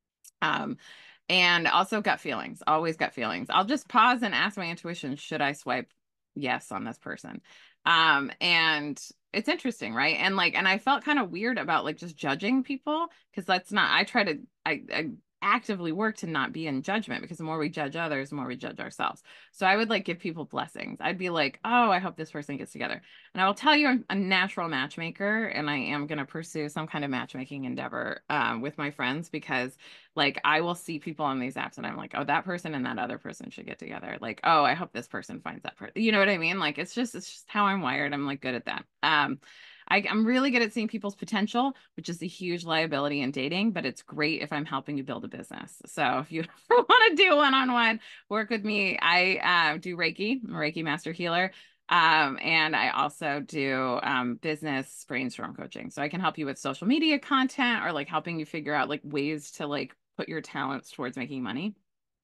Um, and also gut feelings, always gut feelings. I'll just pause and ask my intuition, should I swipe yes on this person? Um, and it's interesting, right? And like, and I felt kind of weird about like just judging people because that's not, I try to, I, I actively work to not be in judgment because the more we judge others, the more we judge ourselves. So I would like give people blessings. I'd be like, oh, I hope this person gets together. And I will tell you I'm a natural matchmaker and I am going to pursue some kind of matchmaking endeavor um, with my friends because like I will see people on these apps and I'm like, oh, that person and that other person should get together. Like, oh, I hope this person finds that person. You know what I mean? Like it's just it's just how I'm wired. I'm like good at that. Um, I, I'm really good at seeing people's potential, which is a huge liability in dating, but it's great if I'm helping you build a business. So if you want to do one-on-one work with me, I uh, do Reiki. I'm a Reiki master healer. Um, and I also do um, business brainstorm coaching. So I can help you with social media content or like helping you figure out like ways to like put your talents towards making money.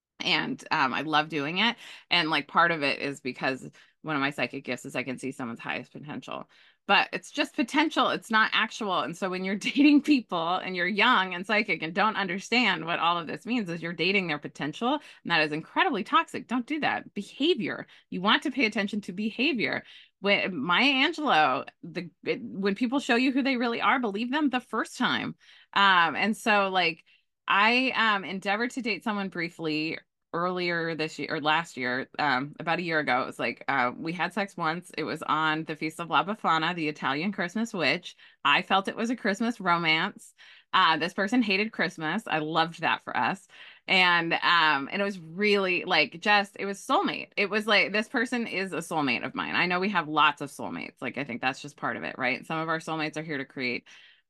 And um, I love doing it. And like part of it is because one of my psychic gifts is I can see someone's highest potential. But it's just potential, it's not actual. And so when you're dating people and you're young and psychic and don't understand what all of this means, is you're dating their potential, and that is incredibly toxic. Don't do that. Behavior. You want to pay attention to behavior. When Maya Angelou, the it, when people show you who they really are, believe them the first time. Um, and so like I um endeavored to date someone briefly earlier this year or last year, um, about a year ago. It was like uh, we had sex once. It was on the Feast of La Befana, the Italian Christmas witch. I felt it was a Christmas romance. Uh, this person hated Christmas. I loved that for us. And um, and it was really like just it was soulmate. It was like this person is a soulmate of mine. I know we have lots of soulmates. Like I think that's just part of it, right? Some of our soulmates are here to create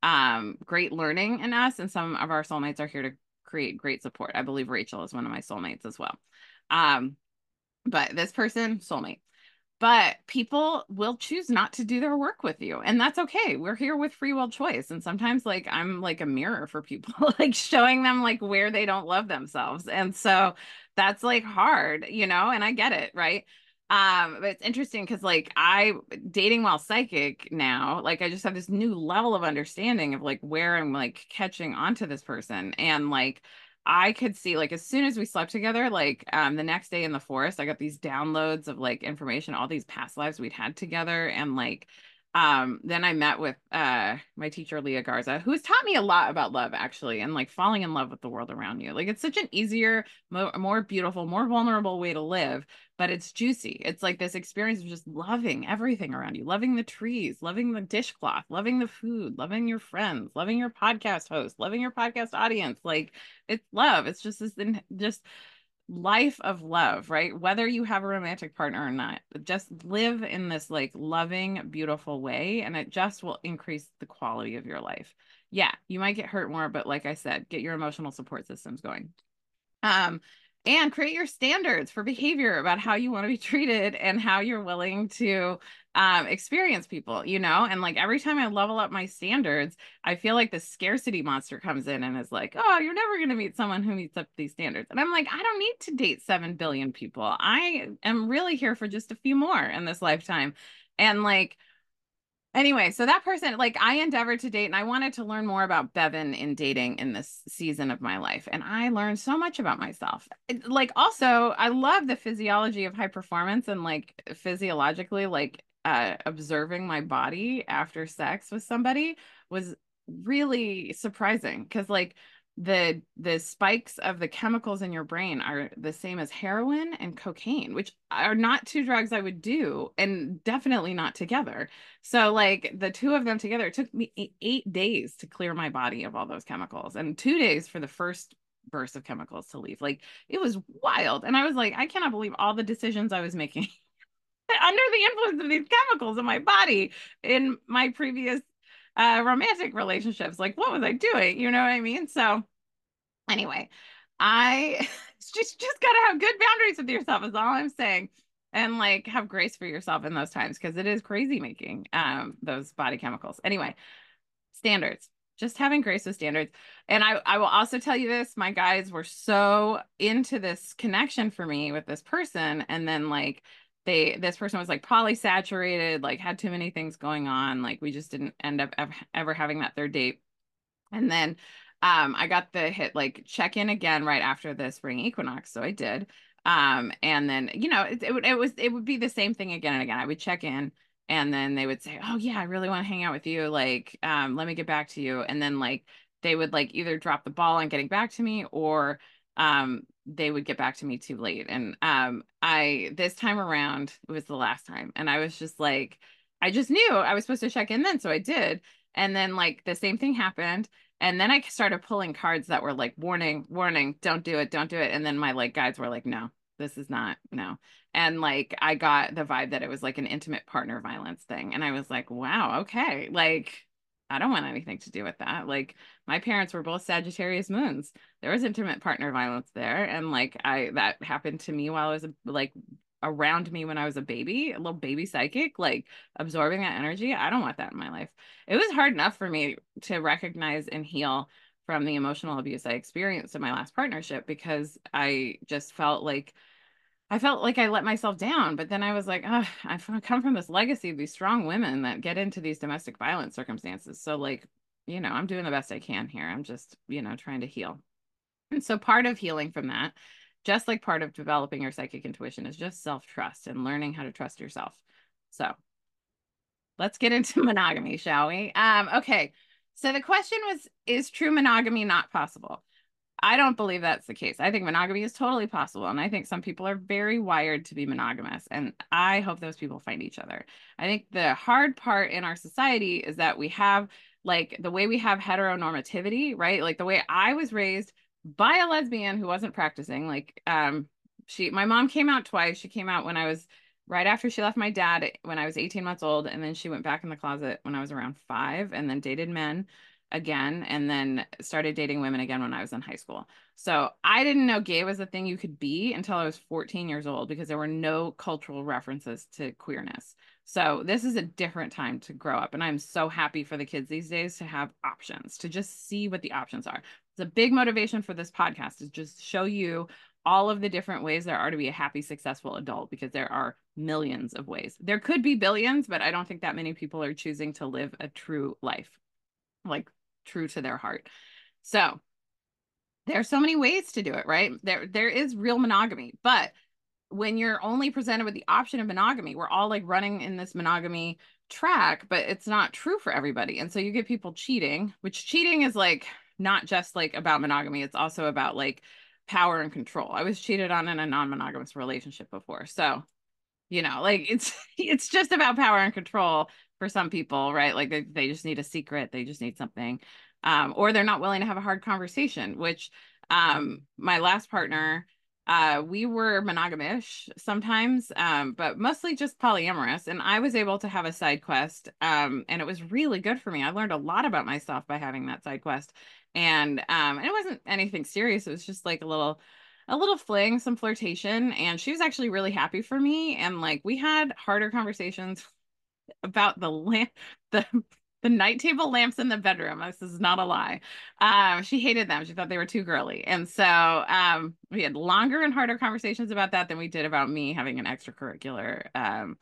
um great learning in us, and some of our soulmates are here to create great support. I believe Rachel is one of my soulmates as well. Um, but this person, soulmate. But people will choose not to do their work with you, and that's okay. We're here with free will choice. And sometimes like I'm like a mirror for people, like showing them like where they don't love themselves. And so that's like hard, you know, and I get it, right? Um, but it's interesting because like I dating while psychic now, like I just have this new level of understanding of like where I'm like catching onto this person. And like I could see like as soon as we slept together, like um the next day in the forest, I got these downloads of like information, all these past lives we'd had together. And like um then I met with uh my teacher Leah Garza, who has taught me a lot about love actually, and like falling in love with the world around you. Like it's such an easier, mo more beautiful, more vulnerable way to live, but it's juicy. It's like this experience of just loving everything around you, loving the trees, loving the dishcloth, loving the food, loving your friends, loving your podcast host, loving your podcast audience. Like it's love. It's just this just life of love, right? Whether you have a romantic partner or not, just live in this like loving, beautiful way, and it just will increase the quality of your life. Yeah, you might get hurt more, but like I said, get your emotional support systems going. Um, and create your standards for behavior about how you want to be treated and how you're willing to um, experience people, you know? And like every time I level up my standards, I feel like the scarcity monster comes in and is like, oh, you're never going to meet someone who meets up these standards. And I'm like, I don't need to date seven billion people. I am really here for just a few more in this lifetime. And like, anyway, so that person, like I endeavored to date and I wanted to learn more about Bevan in dating in this season of my life. And I learned so much about myself. It, like also, I love the physiology of high performance and like physiologically, like uh, observing my body after sex with somebody was really surprising because like the the spikes of the chemicals in your brain are the same as heroin and cocaine, which are not two drugs I would do, and definitely not together. So like the two of them together, it took me eight days to clear my body of all those chemicals and two days for the first burst of chemicals to leave. Like it was wild. And I was like, I cannot believe all the decisions I was making under the influence of these chemicals in my body in my previous uh, romantic relationships. Like, what was I doing? You know what I mean? So anyway, I just just gotta have good boundaries with yourself is all I'm saying. And like have grace for yourself in those times because it is crazy making um those body chemicals. Anyway, standards. Just having grace with standards. And I, I will also tell you this, my guys were so into this connection for me with this person. And then like they this person was like polysaturated, like had too many things going on. Like we just didn't end up ever, ever having that third date. And then um, I got the hit like check in again right after the spring equinox. So I did. Um, and then, you know, it, it would, it was, it would be the same thing again and again. I would check in and then they would say, oh yeah, I really want to hang out with you. Like, um, let me get back to you. And then like, they would like either drop the ball on getting back to me or, um, they would get back to me too late. And, um, I, this time around, it was the last time. And I was just like, I just knew I was supposed to check in then. So I did. And then like the same thing happened. And then I started pulling cards that were like, warning, warning, don't do it, don't do it. And then my like guides were like, no, this is not, no. And like, I got the vibe that it was like an intimate partner violence thing. And I was like, wow, okay. Like, I don't want anything to do with that. Like, my parents were both Sagittarius moons. There was intimate partner violence there. And like, I, that happened to me while I was like around me when I was a baby, a little baby psychic, like absorbing that energy. I don't want that in my life. It was hard enough for me to recognize and heal from the emotional abuse I experienced in my last partnership because I just felt like I felt like I let myself down. But then I was like, oh, I've come from this legacy of these strong women that get into these domestic violence circumstances. So like, you know, I'm doing the best I can here. I'm just, you know, trying to heal. And so part of healing from that, just like part of developing your psychic intuition, is just self-trust and learning how to trust yourself. So let's get into monogamy, shall we? Um, okay. So the question was, is true monogamy not possible? I don't believe that's the case. I think monogamy is totally possible. And I think some people are very wired to be monogamous. And I hope those people find each other. I think the hard part in our society is that we have like the way we have heteronormativity, right? Like the way I was raised by a lesbian who wasn't practicing. Like um she my mom came out twice. She came out when I was right after she left my dad when I was eighteen months old. And then she went back in the closet when I was around five and then dated men again and then started dating women again when I was in high school. So I didn't know gay was a thing you could be until I was fourteen years old because there were no cultural references to queerness. So this is a different time to grow up. And I'm so happy for the kids these days to have options, to just see what the options are. It's a big motivation for this podcast is just show you all of the different ways there are to be a happy, successful adult because there are millions of ways. There could be billions, but I don't think that many people are choosing to live a true life, like true to their heart. So there's so many ways to do it, right? There, there is real monogamy, but when you're only presented with the option of monogamy, we're all like running in this monogamy track, but it's not true for everybody. And so you get people cheating, which cheating is like not just like about monogamy, it's also about like power and control. I was cheated on in a non-monogamous relationship before. So, you know, like it's it's just about power and control for some people, right? Like they, they just need a secret, they just need something. Um, or they're not willing to have a hard conversation, which um my last partner, uh, we were monogamish sometimes, um, but mostly just polyamorous. And I was able to have a side quest, um, and it was really good for me. I learned a lot about myself by having that side quest. And um, and it wasn't anything serious. It was just like a little a little fling, some flirtation, and she was actually really happy for me. And like we had harder conversations about the lamp, the the night table lamps in the bedroom. This is not a lie. Um, she hated them. She thought they were too girly. And so um, we had longer and harder conversations about that than we did about me having an extracurricular um,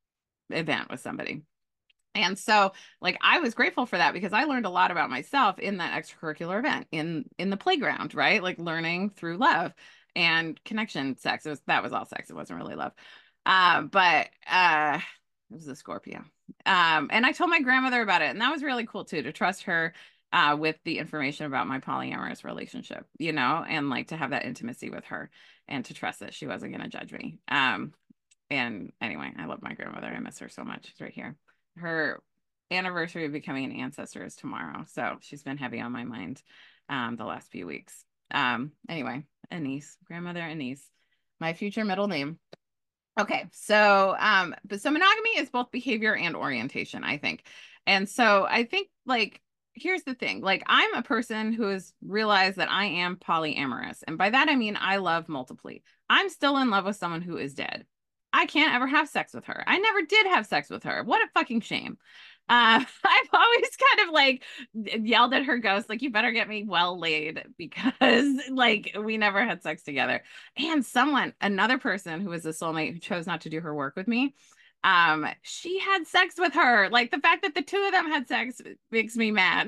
event with somebody. And so like I was grateful for that because I learned a lot about myself in that extracurricular event in in the playground, right? Like learning through love and connection, sex. It was that was all sex. It wasn't really love. Um, but uh it was a Scorpio. Um, and I told my grandmother about it, and that was really cool too, to trust her uh with the information about my polyamorous relationship, you know, and like to have that intimacy with her and to trust that she wasn't gonna judge me. Um, and anyway, I love my grandmother. I miss her so much. She's right here. Her anniversary of becoming an ancestor is tomorrow. So she's been heavy on my mind um, the last few weeks. Um, anyway, Anise, grandmother Anise, my future middle name. Okay, so um, but so monogamy is both behavior and orientation, I think. And so I think like here's the thing, like I'm a person who has realized that I am polyamorous. And by that I mean I love multiply. I'm still in love with someone who is dead. I can't ever have sex with her. I never did have sex with her. What a fucking shame. Uh, I've always kind of like yelled at her ghost, like, you better get me well laid because like we never had sex together. And someone, another person who was a soulmate who chose not to do her work with me, um, she had sex with her. Like the fact that the two of them had sex makes me mad.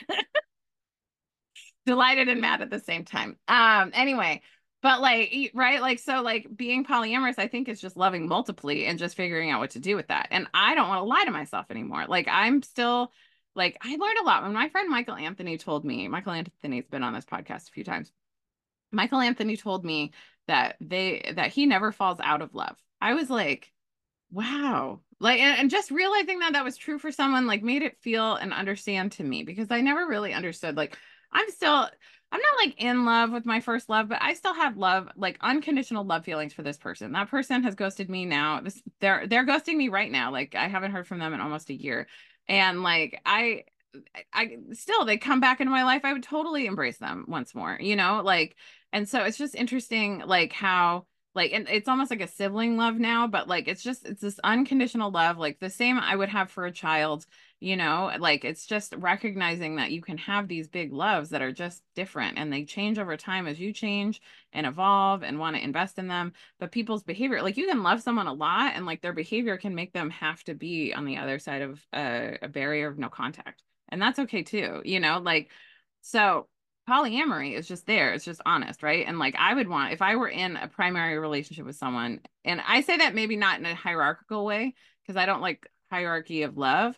Delighted and mad at the same time. Um, anyway, but like, right, like, so like being polyamorous, I think is just loving multiply and just figuring out what to do with that. And I don't want to lie to myself anymore. Like, I'm still like, I learned a lot when my friend Michael Anthony told me, Michael Anthony's been on this podcast a few times. Michael Anthony told me that they, that he never falls out of love. I was like, wow. Like, and, and just realizing that that was true for someone like made it feel and understand to me because I never really understood. Like, I'm still, I'm not like in love with my first love, but I still have love, like unconditional love feelings for this person. That person has ghosted me now. This, they're, they're ghosting me right now. Like, I haven't heard from them in almost a year. And like, I, I still, they come back into my life. I would totally embrace them once more, you know, like, and so it's just interesting, like how, like, and it's almost like a sibling love now, but like it's just it's this unconditional love, like the same I would have for a child, you know, like it's just recognizing that you can have these big loves that are just different and they change over time as you change and evolve and want to invest in them. But people's behavior, like you can love someone a lot and like their behavior can make them have to be on the other side of a, a barrier of no contact. And that's okay too, you know, like so polyamory is just there. It's just honest, right? And like I would want, if I were in a primary relationship with someone, and I say that maybe not in a hierarchical way, because I don't like hierarchy of love,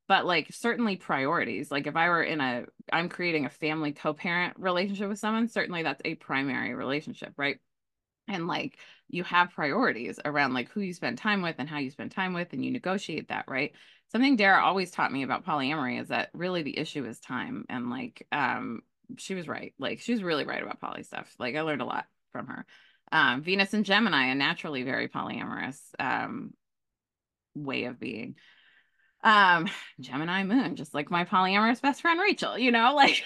but like certainly priorities. Like if I were in a, I'm creating a family co-parent relationship with someone, certainly that's a primary relationship, right? And like you have priorities around like who you spend time with and how you spend time with, and you negotiate that, right? Something Dara always taught me about polyamory is that really the issue is time. And like um she was right. Like she was really right about poly stuff. Like I learned a lot from her. Um, Venus and Gemini, a naturally very polyamorous um way of being. Um, Gemini moon, just like my polyamorous best friend Rachel, you know, like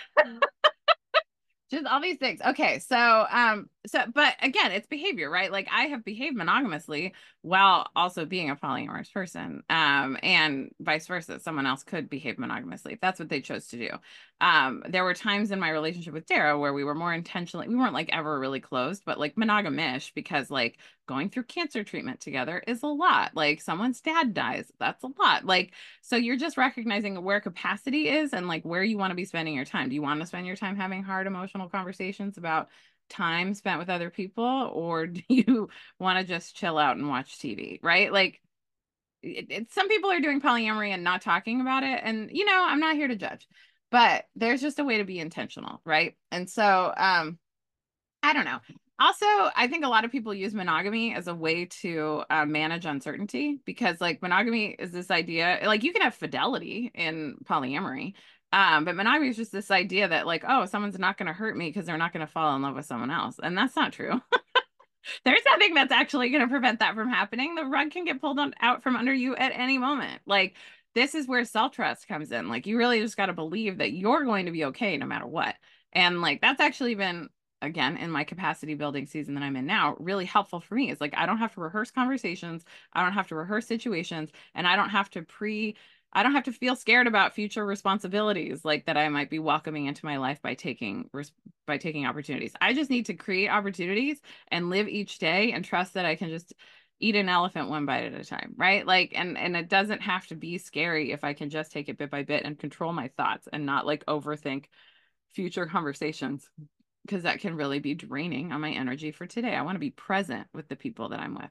just all these things. Okay, so um, so but again, it's behavior, right? Like I have behaved monogamously while also being a polyamorous person, um, and vice versa. Someone else could behave monogamously if that's what they chose to do. Um, there were times in my relationship with Dara where we were more intentionally, we weren't like ever really closed, but like monogamish because like going through cancer treatment together is a lot. Like someone's dad dies, that's a lot. Like so you're just recognizing where capacity is and like where you want to be spending your time. Do you want to spend your time having hard emotional conversations about time spent with other people, or do you want to just chill out and watch T V, right? Like it, it, some people are doing polyamory and not talking about it. And, you know, I'm not here to judge, but there's just a way to be intentional, right? And so, um, I don't know. Also, I think a lot of people use monogamy as a way to uh, manage uncertainty because, like, monogamy is this idea, like, you can have fidelity in polyamory, um, but monogamy is just this idea that, like, oh, someone's not going to hurt me because they're not going to fall in love with someone else. And that's not true. There's nothing that's actually going to prevent that from happening. The rug can get pulled on, out from under you at any moment. Like, this is where self-trust comes in. Like, you really just got to believe that you're going to be okay no matter what. And like, that's actually been, again, in my capacity building season that I'm in now, really helpful for me. It's like, I don't have to rehearse conversations, I don't have to rehearse situations, and I don't have to pre I don't have to feel scared about future responsibilities like that I might be welcoming into my life by taking by taking opportunities. I just need to create opportunities and live each day and trust that I can just eat an elephant one bite at a time, right? Like and and it doesn't have to be scary if I can just take it bit by bit and control my thoughts and not like overthink future conversations because that can really be draining on my energy for today. I want to be present with the people that I'm with.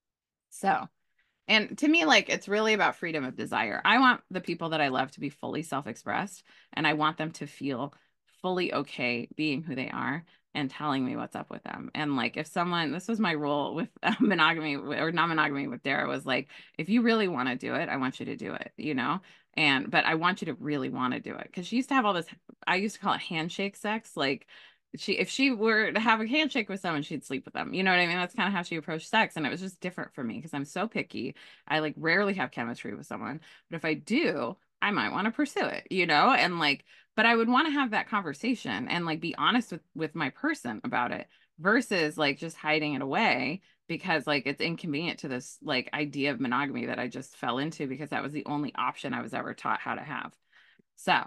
So, and to me, like, it's really about freedom of desire. I want the people that I love to be fully self-expressed, and I want them to feel fully okay being who they are and telling me what's up with them. And like, if someone, this was my rule with uh, monogamy or non-monogamy with Dara, was like, if you really want to do it, I want you to do it, you know? And, but I want you to really want to do it. Cause she used to have all this, I used to call it handshake sex. Like, she if she were to have a handshake with someone, she'd sleep with them. You know what I mean? That's kind of how she approached sex. And it was just different for me because I'm so picky. I like rarely have chemistry with someone. But if I do, I might want to pursue it, you know? And like, but I would want to have that conversation and like be honest with with my person about it versus like just hiding it away because like it's inconvenient to this like idea of monogamy that I just fell into because that was the only option I was ever taught how to have. So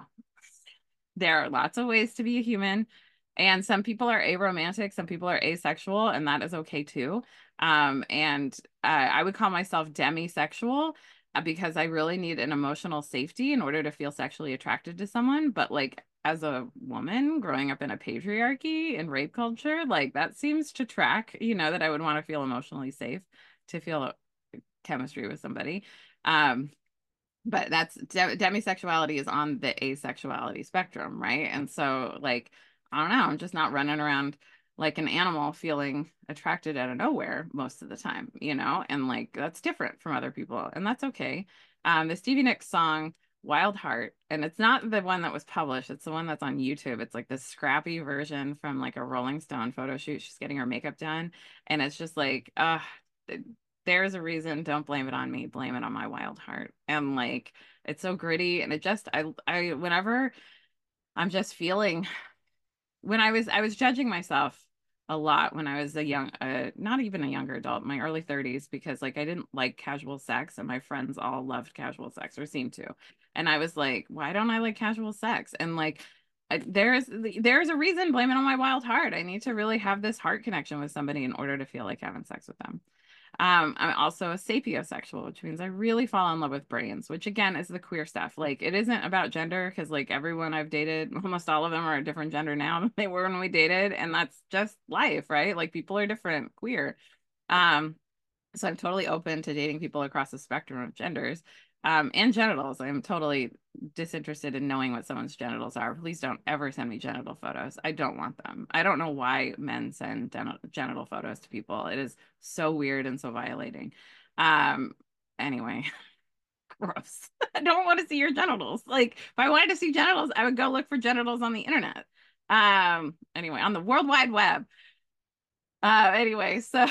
there are lots of ways to be a human. And some people are aromantic, some people are asexual, and that is okay too. Um, and uh, I would call myself demisexual uh, because I really need an emotional safety in order to feel sexually attracted to someone. But like as a woman growing up in a patriarchy and rape culture, like that seems to track, you know, that I would want to feel emotionally safe to feel chemistry with somebody. Um, but that's de demisexuality is on the asexuality spectrum, right? And so like I don't know, I'm just not running around like an animal feeling attracted out of nowhere most of the time, you know? And like that's different from other people, and that's okay. Um, the Stevie Nicks song Wild Heart, and it's not the one that was published, it's the one that's on YouTube. It's like this scrappy version from like a Rolling Stone photo shoot. She's getting her makeup done, and it's just like, uh, there's a reason, don't blame it on me, blame it on my wild heart. And like it's so gritty, and it just I I whenever I'm just feeling when I was I was judging myself a lot when I was a young uh not even a younger adult, my early thirties, because like I didn't like casual sex and my friends all loved casual sex or seemed to. And I was like, why don't I like casual sex? And like I, there's there's a reason, blame it on my wild heart. I need to really have this heart connection with somebody in order to feel like having sex with them. Um, I'm also a sapiosexual, which means I really fall in love with brains, which again is the queer stuff. Like it isn't about gender because like everyone I've dated, almost all of them are a different gender now than they were when we dated, and that's just life, right? Like people are different, queer. Um, so I'm totally open to dating people across the spectrum of genders. Um, and genitals. I'm totally disinterested in knowing what someone's genitals are. Please don't ever send me genital photos. I don't want them. I don't know why men send genital photos to people. It is so weird and so violating. Um, anyway, gross. I don't want to see your genitals. Like, if I wanted to see genitals, I would go look for genitals on the internet. Um, anyway, on the World Wide Web. Uh, anyway, so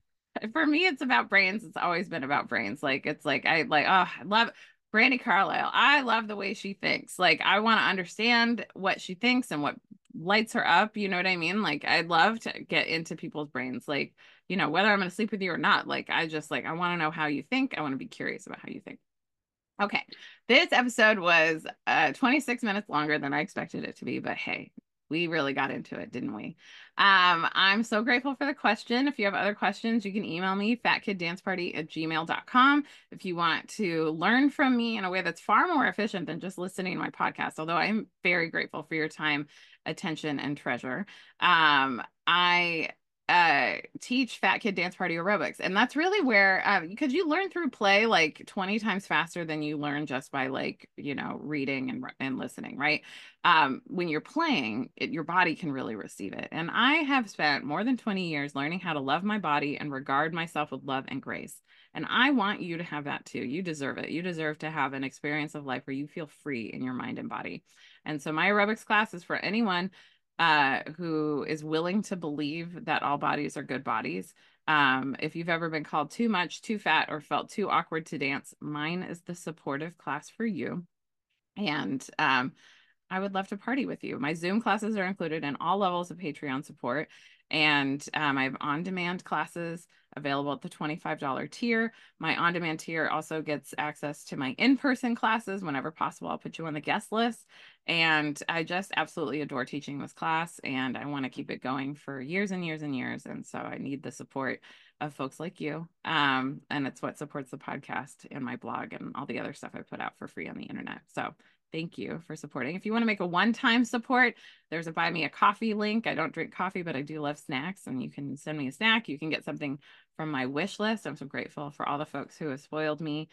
for me, it's about brains. It's always been about brains. Like, it's like, I like, oh, I love Brandi Carlile. I love the way she thinks. Like, I want to understand what she thinks and what lights her up. You know what I mean? Like, I'd love to get into people's brains. Like, you know, whether I'm going to sleep with you or not. Like, I just like, I want to know how you think. I want to be curious about how you think. Okay. This episode was uh, twenty-six minutes longer than I expected it to be, but hey, we really got into it, didn't we? Um, I'm so grateful for the question. If you have other questions, you can email me, fatkiddanceparty at gmail dot com. If you want to learn from me in a way that's far more efficient than just listening to my podcast, although I'm very grateful for your time, attention, and treasure. Um, I uh teach Fat Kid Dance Party aerobics, and that's really where um because you learn through play like twenty times faster than you learn just by like you know reading and and listening, right? Um when you're playing it, your body can really receive it, and I have spent more than twenty years learning how to love my body and regard myself with love and grace, and I want you to have that too. You deserve it. You deserve to have an experience of life where you feel free in your mind and body. And so my aerobics class is for anyone uh, who is willing to believe that all bodies are good bodies. Um, if you've ever been called too much, too fat, or felt too awkward to dance, mine is the supportive class for you. And um, I would love to party with you. My Zoom classes are included in all levels of Patreon support. And um, I have on-demand classes available at the twenty-five dollar tier. My on-demand tier also gets access to my in-person classes whenever possible. I'll put you on the guest list. And I just absolutely adore teaching this class, and I want to keep it going for years and years and years. And so I need the support of folks like you. Um, and it's what supports the podcast and my blog and all the other stuff I put out for free on the internet. So thank you for supporting. If you want to make a one-time support, there's a buy me a coffee link. I don't drink coffee, but I do love snacks, and you can send me a snack. You can get something from my wish list. I'm so grateful for all the folks who have spoiled me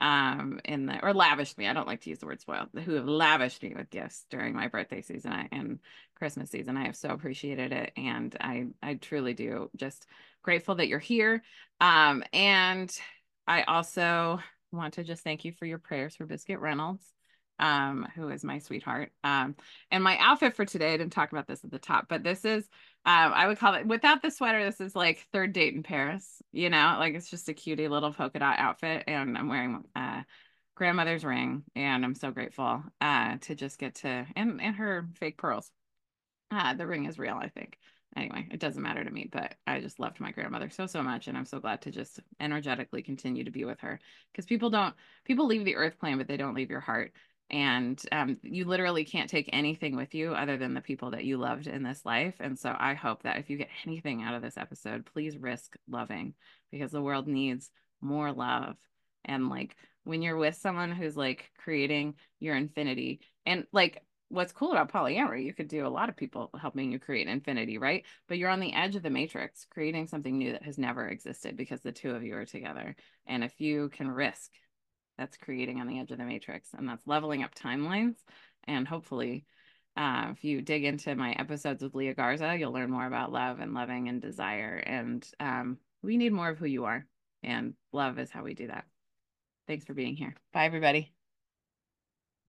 um in the or lavished me. I don't like to use the word spoiled, who have lavished me with gifts during my birthday season and Christmas season. I have so appreciated it, and I I truly do just grateful that you're here. Um and I also want to just thank you for your prayers for Biscuit Reynolds, um, who is my sweetheart. Um, and my outfit for today, I didn't talk about this at the top, but this is, um, I would call it, without the sweater, this is like third date in Paris, you know, like it's just a cutie little polka dot outfit. And I'm wearing uh, grandmother's ring, and I'm so grateful uh, to just get to, and, and her fake pearls. Uh, the ring is real, I think. Anyway, it doesn't matter to me, but I just loved my grandmother so, so much. And I'm so glad to just energetically continue to be with her, because people don't, people leave the earth plane, but they don't leave your heart. And um, you literally can't take anything with you other than the people that you loved in this life. And so I hope that if you get anything out of this episode, please risk loving, because the world needs more love. And like when you're with someone who's like creating your infinity, and like what's cool about polyamory, you could do a lot of people helping you create infinity, right? But you're on the edge of the matrix, creating something new that has never existed because the two of you are together. And if you can risk, that's creating on the edge of the matrix, and that's leveling up timelines. And hopefully, uh, if you dig into my episodes with Leah Garza, you'll learn more about love and loving and desire. And um, we need more of who you are, and love is how we do that. Thanks for being here. Bye, everybody.